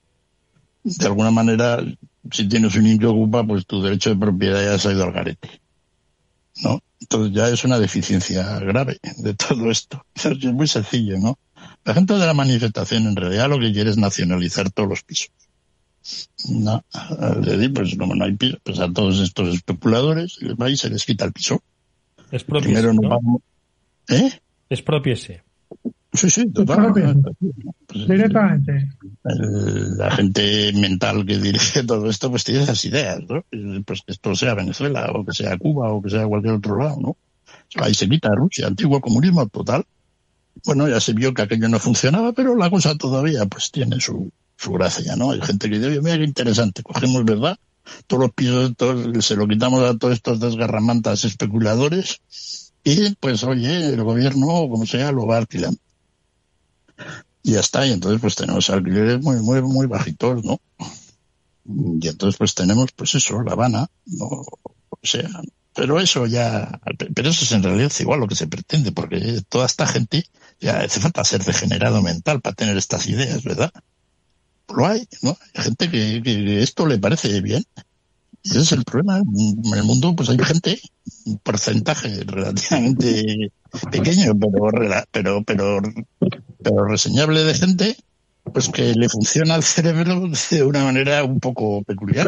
De alguna manera, si tienes un inquiocupa, pues tu derecho de propiedad ya se ha ido al garete, ¿no? Entonces ya es una deficiencia grave de todo esto. Es muy sencillo, ¿no? La gente de la manifestación en realidad lo que quiere es nacionalizar todos los pisos. No, es decir, pues como no hay pisos, pues a todos estos especuladores va y se les quita el piso. Es propio, ¿no? ¿no? Vamos... ¿Eh? Es propiese. Sí, sí, totalmente. Pues, directamente. El, la gente mental que dirige todo esto pues tiene esas ideas, ¿no? Pues que esto sea Venezuela, o que sea Cuba, o que sea cualquier otro lado, ¿no? Ahí se quita Rusia, antiguo comunismo total. Bueno, ya se vio que aquello no funcionaba, pero la cosa todavía pues tiene su, su gracia, ¿no? Hay gente que dice, mira qué interesante, cogemos, ¿verdad? Todos los pisos, todos, se lo quitamos a todos estos desgarramantas especuladores y pues oye, el gobierno, o como sea, lo va alquilando. Y ya está, y entonces pues tenemos alquileres muy, muy, muy bajitos, ¿no? Y entonces pues tenemos pues eso, La Habana, ¿no? O sea, pero eso ya, pero eso es en realidad igual lo que se pretende, porque toda esta gente, ya hace falta ser degenerado mental para tener estas ideas, ¿verdad? Lo hay, ¿no? Hay gente que, que esto le parece bien. Y ese es el problema. En el mundo pues hay gente, un porcentaje relativamente pequeño, pero, pero, pero, pero reseñable de gente, pues que le funciona el cerebro de una manera un poco peculiar.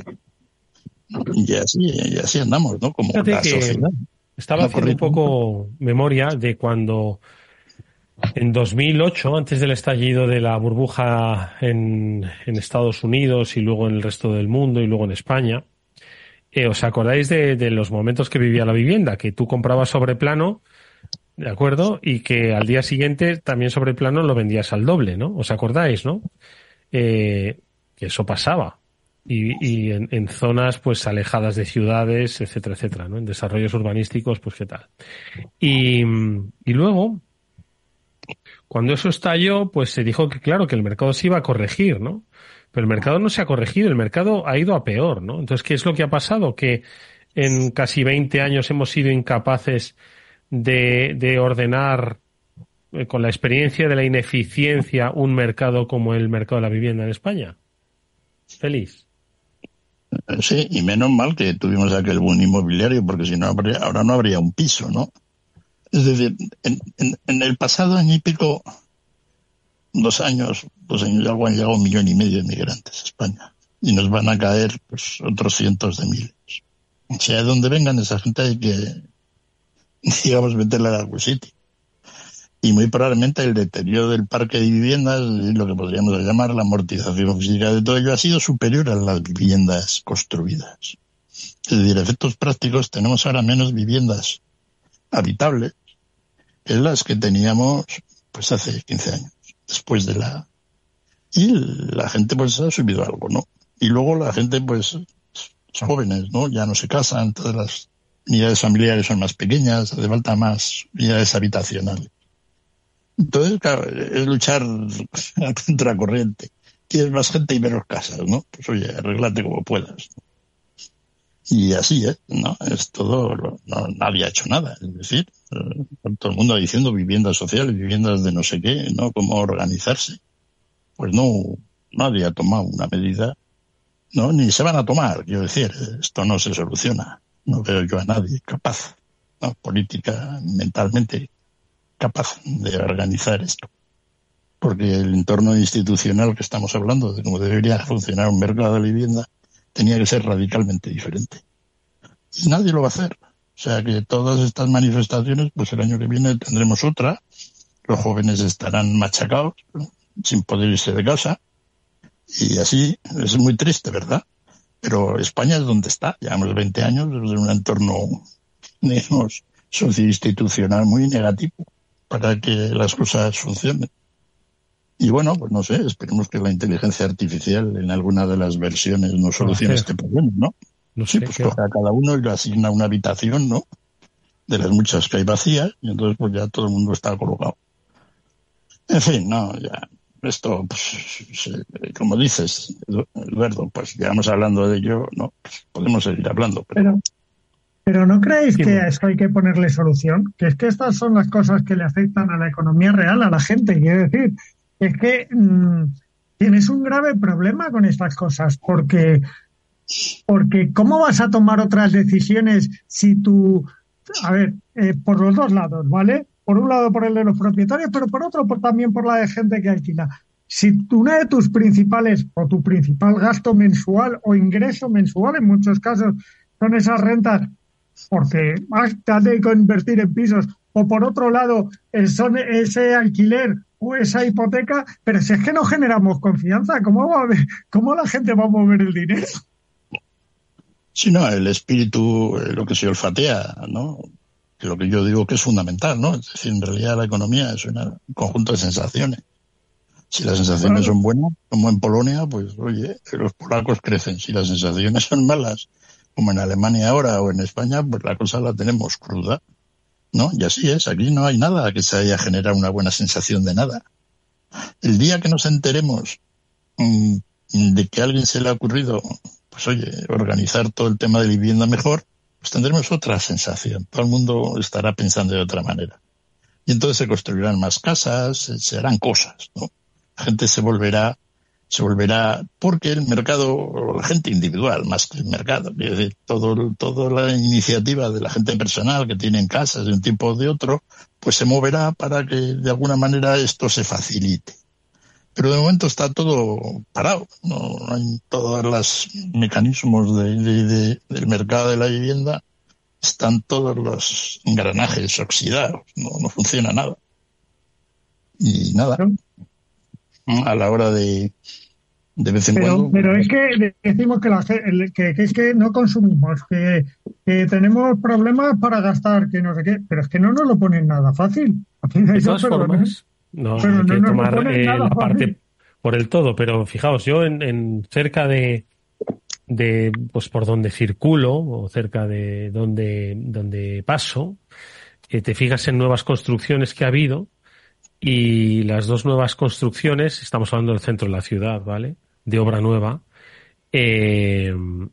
Y así, y así andamos, ¿no? Como Fíjate la que sociedad. Estaba no haciendo un poco memoria de cuando en dos mil ocho, antes del estallido de la burbuja en, en Estados Unidos y luego en el resto del mundo y luego en España, eh, ¿os acordáis de, de los momentos que vivía la vivienda? Que tú comprabas sobre plano, ¿de acuerdo? Y que al día siguiente también sobre plano lo vendías al doble, ¿no? ¿Os acordáis, no? Eh, que eso pasaba. Y, y en, en zonas pues alejadas de ciudades, etcétera, etcétera, ¿no? En desarrollos urbanísticos, pues qué tal. Y, y luego, cuando eso estalló, pues se dijo que claro, que el mercado se iba a corregir, ¿no? Pero el mercado no se ha corregido, el mercado ha ido a peor, ¿no? Entonces, ¿qué es lo que ha pasado? Que en casi veinte años hemos sido incapaces de, de ordenar, eh, con la experiencia de la ineficiencia, un mercado como el mercado de la vivienda en España. Feliz. Sí, y menos mal que tuvimos aquel boom inmobiliario, porque si no, habría, ahora no habría un piso, ¿no? Es decir, en, en, en el pasado año y pico, dos años, dos años y algo, han llegado un millón y medio de migrantes a España. Y nos van a caer, pues, otros cientos de miles. O sea, de donde vengan esa gente hay que, digamos, meterla en algún sitio. Y muy probablemente el deterioro del parque de viviendas, lo que podríamos llamar la amortización física de todo ello, ha sido superior a las viviendas construidas. Es decir, efectos prácticos, tenemos ahora menos viviendas habitables que las que teníamos pues hace quince años, después de la... Y la gente pues ha subido algo, ¿no? Y luego la gente pues son jóvenes, ¿no? Ya no se casan, todas las unidades familiares son más pequeñas, hace falta más unidades habitacionales. Entonces, claro, es luchar a contracorriente. Tienes más gente y menos casas, ¿no? Pues oye, arréglate como puedas. Y así es, ¿no? Es todo, no, nadie ha hecho nada. Es decir, todo el mundo diciendo viviendas sociales, viviendas de no sé qué, ¿no? Cómo organizarse. Pues no, nadie ha tomado una medida, ¿no? Ni se van a tomar, quiero decir, esto no se soluciona. No veo yo a nadie capaz, ¿no? Política, mentalmente capaz de organizar esto. Porque el entorno institucional que estamos hablando, de cómo debería funcionar un mercado de vivienda, tenía que ser radicalmente diferente. Y nadie lo va a hacer. O sea que todas estas manifestaciones, pues el año que viene tendremos otra. Los jóvenes estarán machacados, ¿no? Sin poder irse de casa. Y así es muy triste, ¿verdad? Pero España es donde está. Llevamos veinte años desde un entorno, digamos, socioinstitucional muy negativo para que las cosas funcionen. Y bueno, pues no sé, esperemos que la inteligencia artificial en alguna de las versiones nos solucione este problema, ¿no? No sí, sé, pues ¿qué? coge a cada uno y le asigna una habitación, ¿no? De las muchas que hay vacías, y entonces pues ya todo el mundo está colocado. En fin, no, ya, esto, pues, se, como dices, Eduardo, pues llevamos hablando de ello, ¿no? Pues podemos seguir hablando, pero... Pero, pero ¿no creéis Sí, que bueno. a esto hay que ponerle solución? Que es que estas son las cosas que le afectan a la economía real, a la gente. Quiero decir, es que mmm, tienes un grave problema con estas cosas, porque, porque ¿cómo vas a tomar otras decisiones si tú, a ver, eh, por los dos lados, ¿vale? Por un lado por el de los propietarios, pero por otro por, también por la de gente que alquila. Si una de tus principales, o tu principal gasto mensual o ingreso mensual, en muchos casos, son esas rentas, porque has de invertir en pisos, o por otro lado, son ese alquiler o esa hipoteca, pero si es que no generamos confianza, ¿cómo va a ver, cómo la gente va a mover el dinero? Sí, no, el espíritu, lo que se olfatea, ¿no? Que lo que yo digo que es fundamental, ¿no? Es decir, en realidad la economía es una, un conjunto de sensaciones. Si las sensaciones son buenas, como en Polonia, pues oye, los polacos crecen. Si las sensaciones son malas, como en Alemania ahora o en España, pues la cosa la tenemos cruda, ¿no? Y así es, aquí no hay nada que se haya generado una buena sensación de nada. El día que nos enteremos mmm, de que a alguien se le ha ocurrido, pues oye, organizar todo el tema de vivienda mejor, pues tendremos otra sensación. Todo el mundo estará pensando de otra manera. Y entonces se construirán más casas, se harán cosas, ¿no? La gente se volverá, se volverá, porque el mercado, la gente individual más que el mercado, es decir, todo, toda la iniciativa de la gente personal que tiene casas de un tipo o de otro, pues se moverá para que de alguna manera esto se facilite. Pero de momento está todo parado, no, no hay todos los mecanismos de, de, de, del mercado de la vivienda, están todos los engranajes oxidados, no, no funciona nada. Y nada, a la hora de, de vez en pero, cuando... Pero es que decimos que, la, que, que es que no consumimos, que, que tenemos problemas para gastar, que no sé qué, pero es que no nos lo ponen nada fácil. De todas formas, no, pero hay que no tomar eh, la fácil. parte por el todo, pero fijaos, yo en, en cerca de de pues por donde circulo o cerca de donde donde paso, eh, te fijas en nuevas construcciones que ha habido, y las dos nuevas construcciones, estamos hablando del centro de la ciudad, ¿vale? De obra nueva, eh,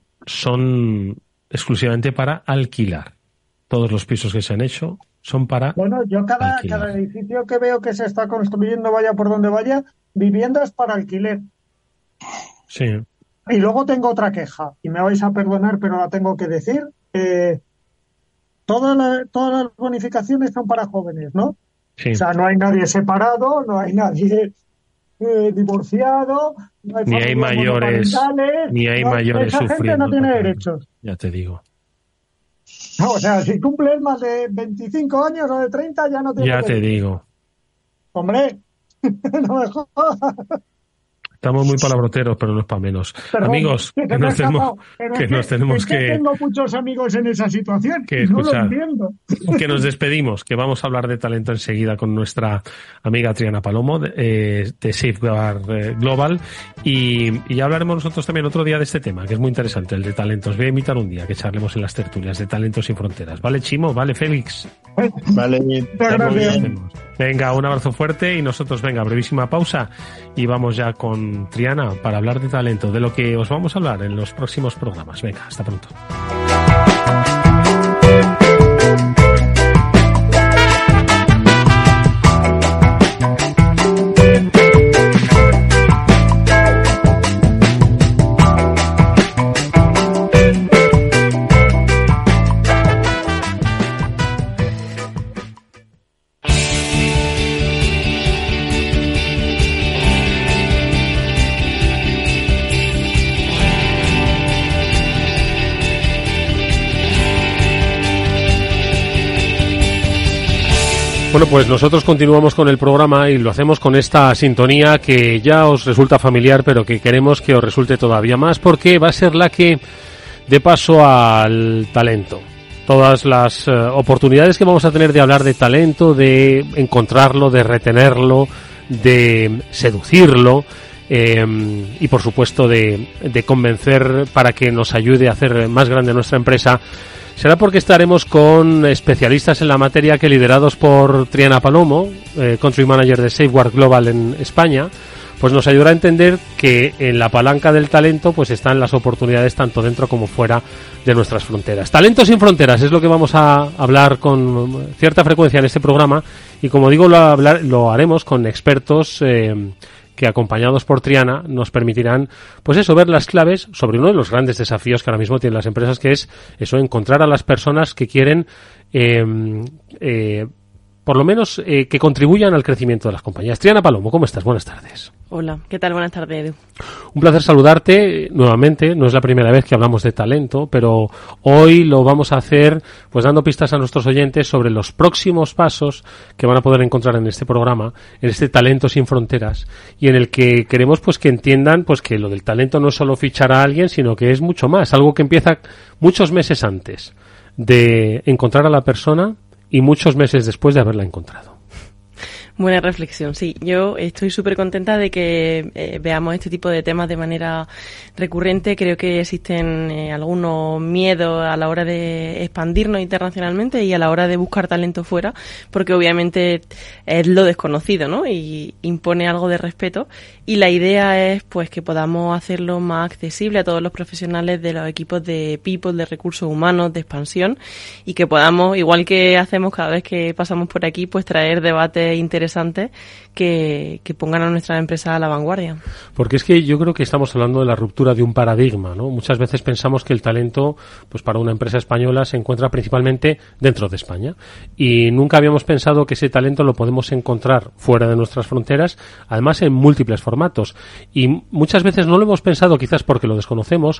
son exclusivamente para alquilar. Todos los pisos que se han hecho son para Bueno, yo cada, alquilar. cada edificio que veo que se está construyendo, vaya por donde vaya, viviendas para alquiler. Sí. Y luego tengo otra queja, y me vais a perdonar, pero la tengo que decir. Eh, todas, la, todas las bonificaciones son para jóvenes, ¿no? Sí. O sea, no hay nadie separado, no hay nadie eh, divorciado, no hay Ni hay mayores, ni hay no, mayores esa gente sufriendo. no tiene total. derechos. Ya te digo. No, o sea, si cumples más de veinticinco años o de treinta ya no tienes Ya te derechos. digo. Hombre, no me jodas. Estamos muy palabroteros, pero no es para menos. Perdón, Amigos, que, que me nos he tenemos escapado, pero que es nos tenemos es que, que tengo muchos amigos en esa situación que y no lo escuchar. entiendo. Que nos despedimos, que vamos a hablar de talento enseguida con nuestra amiga Triana Palomo de, eh, de Safeguard eh, Global, y, y ya hablaremos nosotros también otro día de este tema, que es muy interesante, el de talentos. Voy a invitar un día que charlemos en las tertulias de Talentos sin Fronteras. ¿Vale, Chimo? ¿Vale, Félix? Vale, gracias. Venga, un abrazo fuerte, y nosotros, venga, brevísima pausa y vamos ya con Triana para hablar de talento, de lo que os vamos a hablar en los próximos programas. Venga, hasta pronto. Bueno, pues nosotros continuamos con el programa y lo hacemos con esta sintonía que ya os resulta familiar, pero que queremos que os resulte todavía más, porque va a ser la que dé paso al talento. Todas las uh, oportunidades que vamos a tener de hablar de talento, de encontrarlo, de retenerlo, de seducirlo, eh, y por supuesto de, de convencer para que nos ayude a hacer más grande nuestra empresa, será porque estaremos con especialistas en la materia que, liderados por Triana Palomo, eh, Country Manager de Safeguard Global en España, pues nos ayudará a entender que en la palanca del talento pues están las oportunidades tanto dentro como fuera de nuestras fronteras. Talento sin fronteras es lo que vamos a hablar con cierta frecuencia en este programa, y como digo, lo, hablar, lo haremos con expertos eh, que, acompañados por Triana, nos permitirán, pues eso, ver las claves sobre uno de los grandes desafíos que ahora mismo tienen las empresas, que es eso, encontrar a las personas que quieren, eh, eh, por lo menos, eh, que contribuyan al crecimiento de las compañías. Triana Palomo, ¿cómo estás? Buenas tardes. Hola, ¿qué tal? Buenas tardes, Edu. Un placer saludarte nuevamente. No es la primera vez que hablamos de talento, pero hoy lo vamos a hacer pues dando pistas a nuestros oyentes sobre los próximos pasos que van a poder encontrar en este programa, en este Talento sin Fronteras, y en el que queremos pues que entiendan pues que lo del talento no es solo fichar a alguien, sino que es mucho más, algo que empieza muchos meses antes de encontrar a la persona y muchos meses después de haberla encontrado. Buena reflexión, sí. Yo estoy súper contenta de que eh, veamos este tipo de temas de manera recurrente. Creo que existen eh, algunos miedos a la hora de expandirnos internacionalmente y a la hora de buscar talento fuera, porque obviamente es lo desconocido, ¿no? Y impone algo de respeto. Y la idea es pues que podamos hacerlo más accesible a todos los profesionales de los equipos de people, de recursos humanos, de expansión, y que podamos, igual que hacemos cada vez que pasamos por aquí, pues traer debates interesantes que, que pongan a nuestra empresa a la vanguardia. Porque es que yo creo que estamos hablando de la ruptura de un paradigma, ¿no? Muchas veces pensamos que el talento, pues para una empresa española, se encuentra principalmente dentro de España, y nunca habíamos pensado que ese talento lo podemos encontrar fuera de nuestras fronteras, además en múltiples formatos, y muchas veces no lo hemos pensado quizás porque lo desconocemos,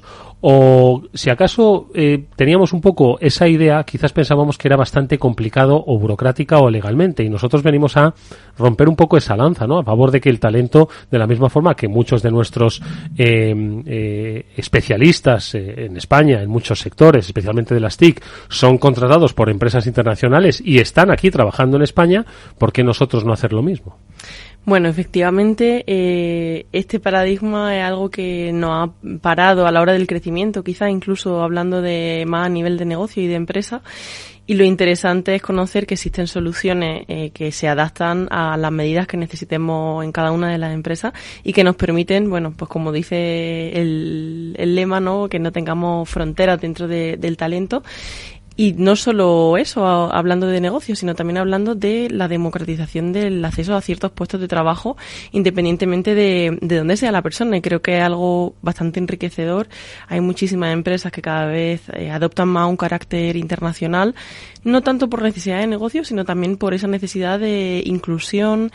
o si acaso eh, teníamos un poco esa idea, quizás pensábamos que era bastante complicado o burocrática o legalmente, y nosotros venimos a romper un poco esa lanza, ¿no? A favor de que el talento, de la misma forma que muchos de nuestros eh, eh, especialistas eh, en España, en muchos sectores, especialmente de las T I C, son contratados por empresas internacionales y están aquí trabajando en España, ¿por qué nosotros no hacer lo mismo? Bueno, efectivamente, eh, este paradigma es algo que nos ha parado a la hora del crecimiento, quizás incluso hablando de más a nivel de negocio y de empresa. Y lo interesante es conocer que existen soluciones eh, que se adaptan a las medidas que necesitemos en cada una de las empresas y que nos permiten, bueno, pues como dice el, el lema, ¿no?, que no tengamos fronteras dentro de, del talento. Y no solo eso, hablando de negocios, sino también hablando de la democratización del acceso a ciertos puestos de trabajo, independientemente de, de dónde sea la persona. Y creo que es algo bastante enriquecedor. Hay muchísimas empresas que cada vez eh, adoptan más un carácter internacional, no tanto por necesidad de negocio, sino también por esa necesidad de inclusión,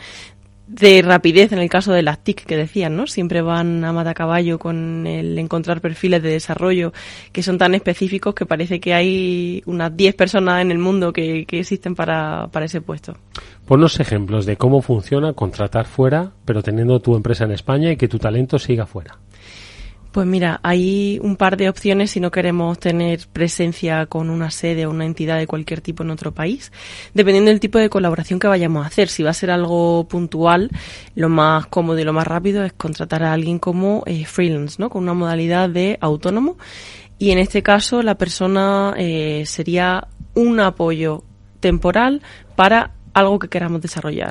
de rapidez en el caso de las T I C que decían, ¿no? Siempre van a matacaballo con el encontrar perfiles de desarrollo que son tan específicos que parece que hay unas diez personas en el mundo que, que existen para, para ese puesto. Ponnos ejemplos de cómo funciona contratar fuera, pero teniendo tu empresa en España y que tu talento siga fuera. Pues mira, hay un par de opciones si no queremos tener presencia con una sede o una entidad de cualquier tipo en otro país, dependiendo del tipo de colaboración que vayamos a hacer. Si va a ser algo puntual, lo más cómodo y lo más rápido es contratar a alguien como eh, freelance, ¿no?, con una modalidad de autónomo, y en este caso la persona eh, sería un apoyo temporal para algo que queramos desarrollar.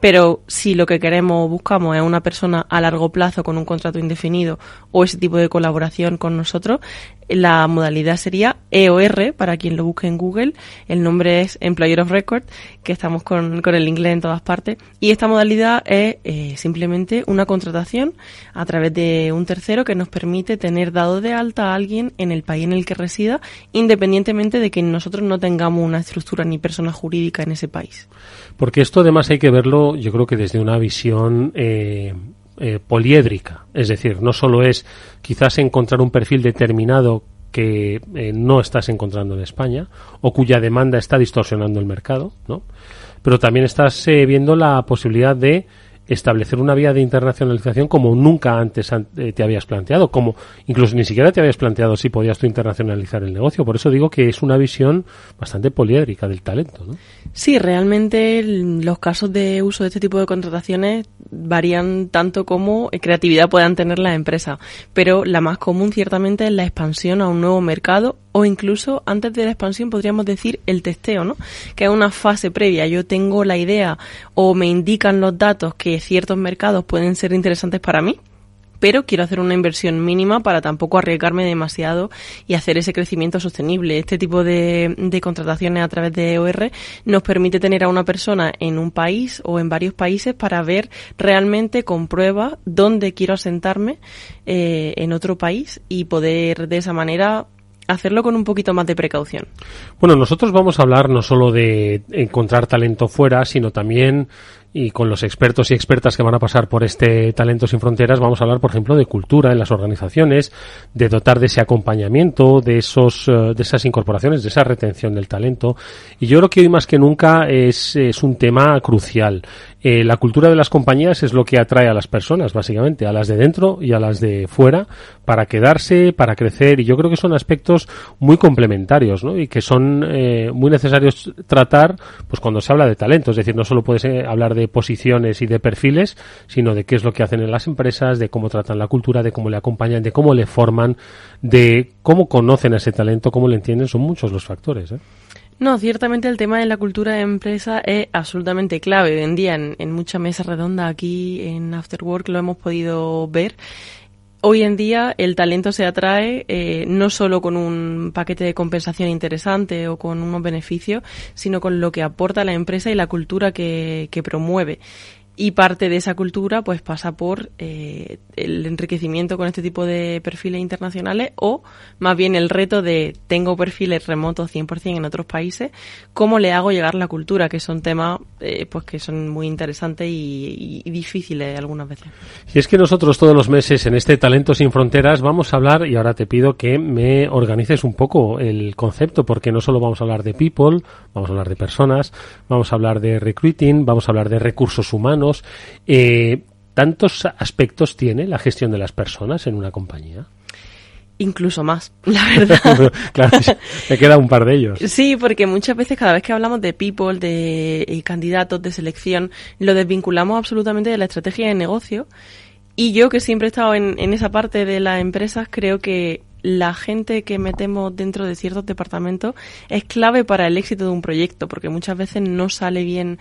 Pero si lo que queremos o buscamos es una persona a largo plazo con un contrato indefinido o ese tipo de colaboración con nosotros, la modalidad sería E O R, para quien lo busque en Google. El nombre es Employer of Record, que estamos con, con el inglés en todas partes. Y esta modalidad es eh, simplemente una contratación a través de un tercero que nos permite tener dado de alta a alguien en el país en el que resida, independientemente de que nosotros no tengamos una estructura ni persona jurídica en ese país. Porque esto además hay que verlo, yo creo que desde una visión eh, eh, poliédrica. Es decir, no solo es quizás encontrar un perfil determinado que eh, no estás encontrando en España o cuya demanda está distorsionando el mercado, ¿no? Pero también estás eh, viendo la posibilidad de establecer una vía de internacionalización como nunca antes eh, te habías planteado, como incluso ni siquiera te habías planteado si podías tú internacionalizar el negocio. Por eso digo que es una visión bastante poliédrica del talento, ¿no? Sí, realmente los casos de uso de este tipo de contrataciones varían tanto como creatividad puedan tener las empresas, pero la más común ciertamente es la expansión a un nuevo mercado, o incluso antes de la expansión podríamos decir el testeo, ¿no? Que es una fase previa. Yo tengo la idea o me indican los datos que ciertos mercados pueden ser interesantes para mí, pero quiero hacer una inversión mínima para tampoco arriesgarme demasiado y hacer ese crecimiento sostenible. Este tipo de, de contrataciones a través de E O R nos permite tener a una persona en un país o en varios países para ver realmente con pruebas dónde quiero asentarme eh, en otro país y poder de esa manera hacerlo con un poquito más de precaución. Bueno, nosotros vamos a hablar no solo de encontrar talento fuera, sino también, y con los expertos y expertas que van a pasar por este Talento Sin Fronteras, vamos a hablar, por ejemplo, de cultura en las organizaciones, de dotar de ese acompañamiento, de esos, de esas incorporaciones, de esa retención del talento. Y yo creo que hoy más que nunca es, es un tema crucial. Eh, la cultura de las compañías es lo que atrae a las personas, básicamente, a las de dentro y a las de fuera, para quedarse, para crecer, y yo creo que son aspectos muy complementarios, ¿no? Y que son eh, muy necesarios tratar, pues cuando se habla de talento. Es decir, no solo puedes eh, hablar de posiciones y de perfiles, sino de qué es lo que hacen en las empresas, de cómo tratan la cultura, de cómo le acompañan, de cómo le forman, de cómo conocen a ese talento, cómo le entienden. Son muchos los factores, ¿eh? No, ciertamente el tema de la cultura de empresa es absolutamente clave. Hoy en día en, en muchas mesas redondas aquí en After Work lo hemos podido ver. Hoy en día el talento se atrae eh, no solo con un paquete de compensación interesante o con unos beneficios, sino con lo que aporta la empresa y la cultura que, que promueve. Y parte de esa cultura pues pasa por eh, el enriquecimiento con este tipo de perfiles internacionales, o más bien el reto de tengo perfiles remotos cien por ciento en otros países, ¿cómo le hago llegar la cultura? Que son temas eh, pues que son muy interesantes y, y, y difíciles algunas veces. Y es que nosotros todos los meses en este Talento Sin Fronteras vamos a hablar, y ahora te pido que me organices un poco el concepto, porque no solo vamos a hablar de people, vamos a hablar de personas, vamos a hablar de recruiting, vamos a hablar de recursos humanos. Eh, ¿Tantos aspectos tiene la gestión de las personas en una compañía? Incluso más, la verdad. Claro, me queda un par de ellos. Sí, porque muchas veces cada vez que hablamos de people, de eh, candidatos, de selección, lo desvinculamos absolutamente de la estrategia de negocio. Y yo, que siempre he estado en, en esa parte de las empresas, creo que la gente que metemos dentro de ciertos departamentos es clave para el éxito de un proyecto, porque muchas veces no sale bien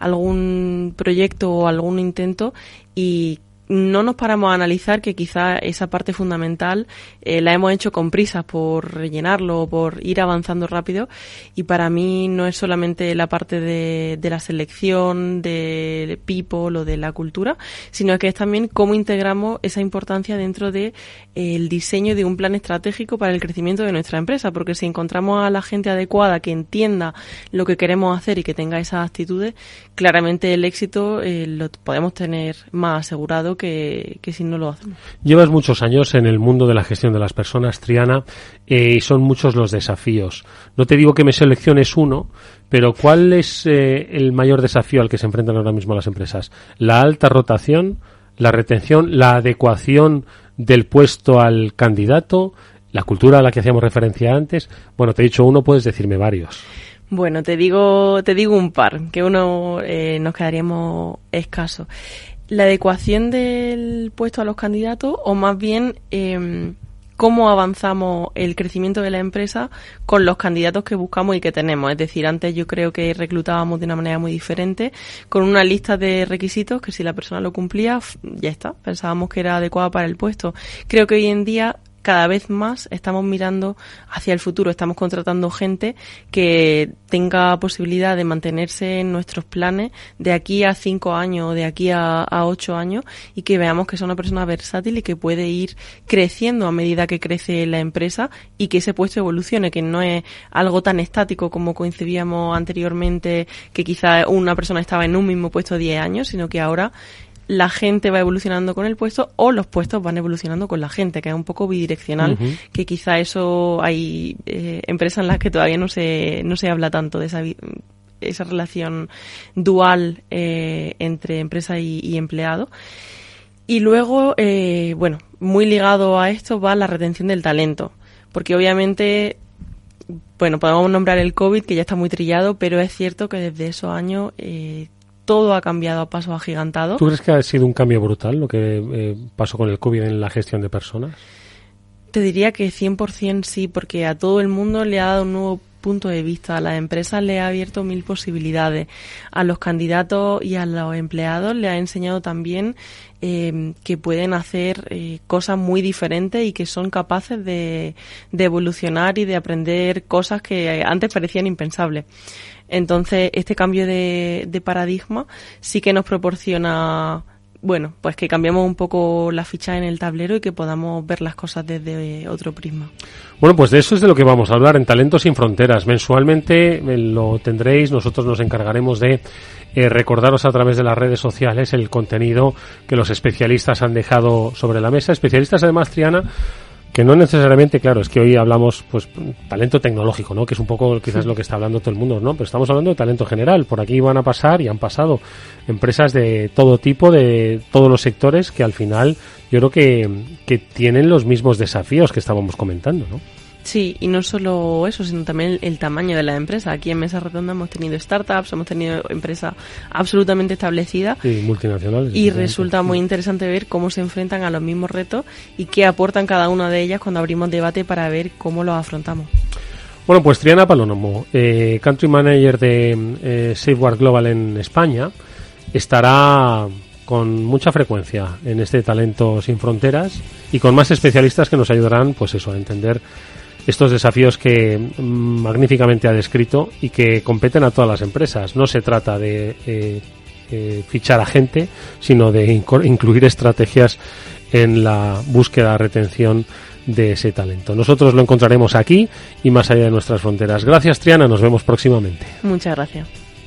algún proyecto o algún intento y no nos paramos a analizar que quizá esa parte fundamental eh, la hemos hecho con prisas por rellenarlo o por ir avanzando rápido, y para mí no es solamente la parte de, de la selección, de people o de la cultura, sino que es también cómo integramos esa importancia dentro de eh, el diseño de un plan estratégico para el crecimiento de nuestra empresa, porque si encontramos a la gente adecuada que entienda lo que queremos hacer y que tenga esas actitudes, claramente el éxito eh, lo podemos tener más asegurado Que, que si no lo hacemos. Llevas muchos años en el mundo de la gestión de las personas, Triana, eh, y son muchos los desafíos. No te digo que me selecciones uno, pero ¿cuál es eh, el mayor desafío al que se enfrentan ahora mismo las empresas? ¿La alta rotación, la retención, la adecuación del puesto al candidato, la cultura a la que hacíamos referencia antes? Bueno, te he dicho uno, puedes decirme varios. Bueno, te digo, te digo un par, que uno eh, nos quedaríamos escasos. La adecuación del puesto a los candidatos, o más bien eh, cómo avanzamos el crecimiento de la empresa con los candidatos que buscamos y que tenemos. Es decir, antes yo creo que reclutábamos de una manera muy diferente, con una lista de requisitos que si la persona lo cumplía, ya está, pensábamos que era adecuada para el puesto. Creo que hoy en día cada vez más estamos mirando hacia el futuro, estamos contratando gente que tenga posibilidad de mantenerse en nuestros planes de aquí a cinco años o de aquí a, a ocho años, y que veamos que es una persona versátil y que puede ir creciendo a medida que crece la empresa y que ese puesto evolucione, que no es algo tan estático como concebíamos anteriormente, que quizá una persona estaba en un mismo puesto diez años, sino que ahora la gente va evolucionando con el puesto o los puestos van evolucionando con la gente, que es un poco bidireccional, uh-huh. que quizá eso hay eh, empresas en las que todavía no se no se habla tanto de esa esa relación dual eh, entre empresa y, y empleado. Y luego, eh, bueno, muy ligado a esto va la retención del talento, porque obviamente, bueno, podemos nombrar el COVID, que ya está muy trillado, pero es cierto que desde esos años eh, todo ha cambiado a pasos agigantados. ¿Tú crees que ha sido un cambio brutal lo que eh, pasó con el COVID en la gestión de personas? Te diría que cien por ciento sí, porque a todo el mundo le ha dado un nuevo punto de vista, a las empresas le ha abierto mil posibilidades, a los candidatos y a los empleados le ha enseñado también eh, que pueden hacer eh, cosas muy diferentes y que son capaces de, de evolucionar y de aprender cosas que antes parecían impensables. Entonces, este cambio de, de paradigma sí que nos proporciona, bueno, pues que cambiamos un poco la ficha en el tablero y que podamos ver las cosas desde otro prisma. Bueno, pues de eso es de lo que vamos a hablar en Talentos sin Fronteras. Mensualmente lo tendréis, nosotros nos encargaremos de eh, recordaros a través de las redes sociales el contenido que los especialistas han dejado sobre la mesa. Especialistas, además, Triana, que no necesariamente, claro, es que hoy hablamos, pues, talento tecnológico, ¿no? Que es un poco quizás lo que está hablando todo el mundo, ¿no? Pero estamos hablando de talento general. Por aquí van a pasar y han pasado empresas de todo tipo, de todos los sectores, que al final yo creo que, que tienen los mismos desafíos que estábamos comentando, ¿no? Sí, y no solo eso, sino también el, el tamaño de la empresa. Aquí en Mesa Redonda hemos tenido startups, hemos tenido empresas absolutamente establecidas. Y multinacionales. Y resulta muy interesante ver cómo se enfrentan a los mismos retos y qué aportan cada una de ellas cuando abrimos debate para ver cómo los afrontamos. Bueno, pues Triana Palomo, eh, Country Manager de eh, Safeguard Global en España, estará con mucha frecuencia en este Talento sin Fronteras y con más especialistas que nos ayudarán, pues eso, a entender estos desafíos que mm, magníficamente ha descrito y que competen a todas las empresas. No se trata de eh, eh, fichar a gente, sino de inc- incluir estrategias en la búsqueda, retención de ese talento. Nosotros lo encontraremos aquí y más allá de nuestras fronteras. Gracias, Triana, nos vemos próximamente. Muchas gracias.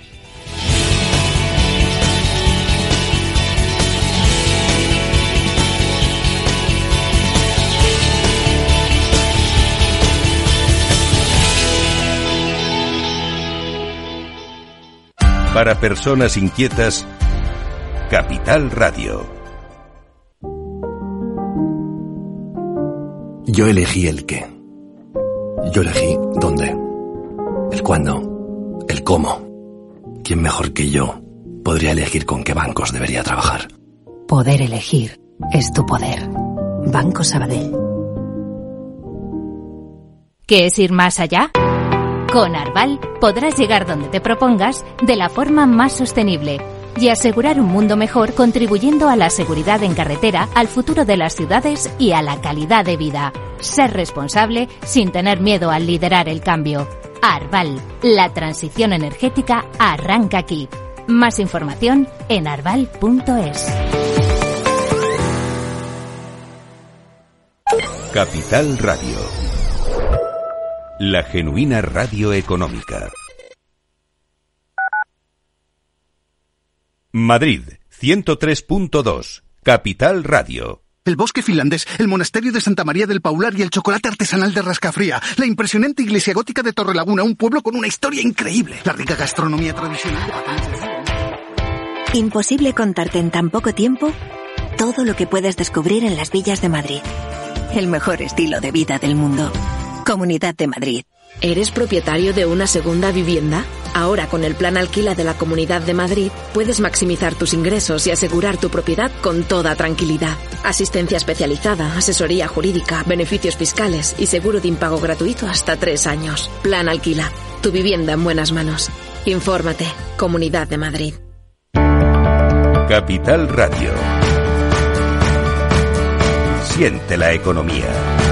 Para personas inquietas, Capital Radio. Yo elegí el qué. Yo elegí dónde. El cuándo. El cómo. ¿Quién mejor que yo podría elegir con qué bancos debería trabajar? Poder elegir es tu poder. Banco Sabadell. ¿Qué es ir más allá? Con Arval podrás llegar donde te propongas de la forma más sostenible y asegurar un mundo mejor, contribuyendo a la seguridad en carretera, al futuro de las ciudades y a la calidad de vida. Ser responsable sin tener miedo al liderar el cambio. Arval, la transición energética arranca aquí. Más información en arval punto es. Capital Radio. La genuina radio económica. Madrid, ciento tres punto dos. Capital Radio. El bosque finlandés, el monasterio de Santa María del Paular y el chocolate artesanal de Rascafría. La impresionante iglesia gótica de Torrelaguna, un pueblo con una historia increíble. La rica gastronomía tradicional de... Imposible contarte en tan poco tiempo todo lo que puedes descubrir en las villas de Madrid. El mejor estilo de vida del mundo. Comunidad de Madrid. ¿Eres propietario de una segunda vivienda? Ahora, con el Plan Alquila de la Comunidad de Madrid, puedes maximizar tus ingresos y asegurar tu propiedad con toda tranquilidad. Asistencia especializada, asesoría jurídica, beneficios fiscales y seguro de impago gratuito hasta tres años. Plan Alquila. Tu vivienda en buenas manos. Infórmate. Comunidad de Madrid. Capital Radio. Siente la economía.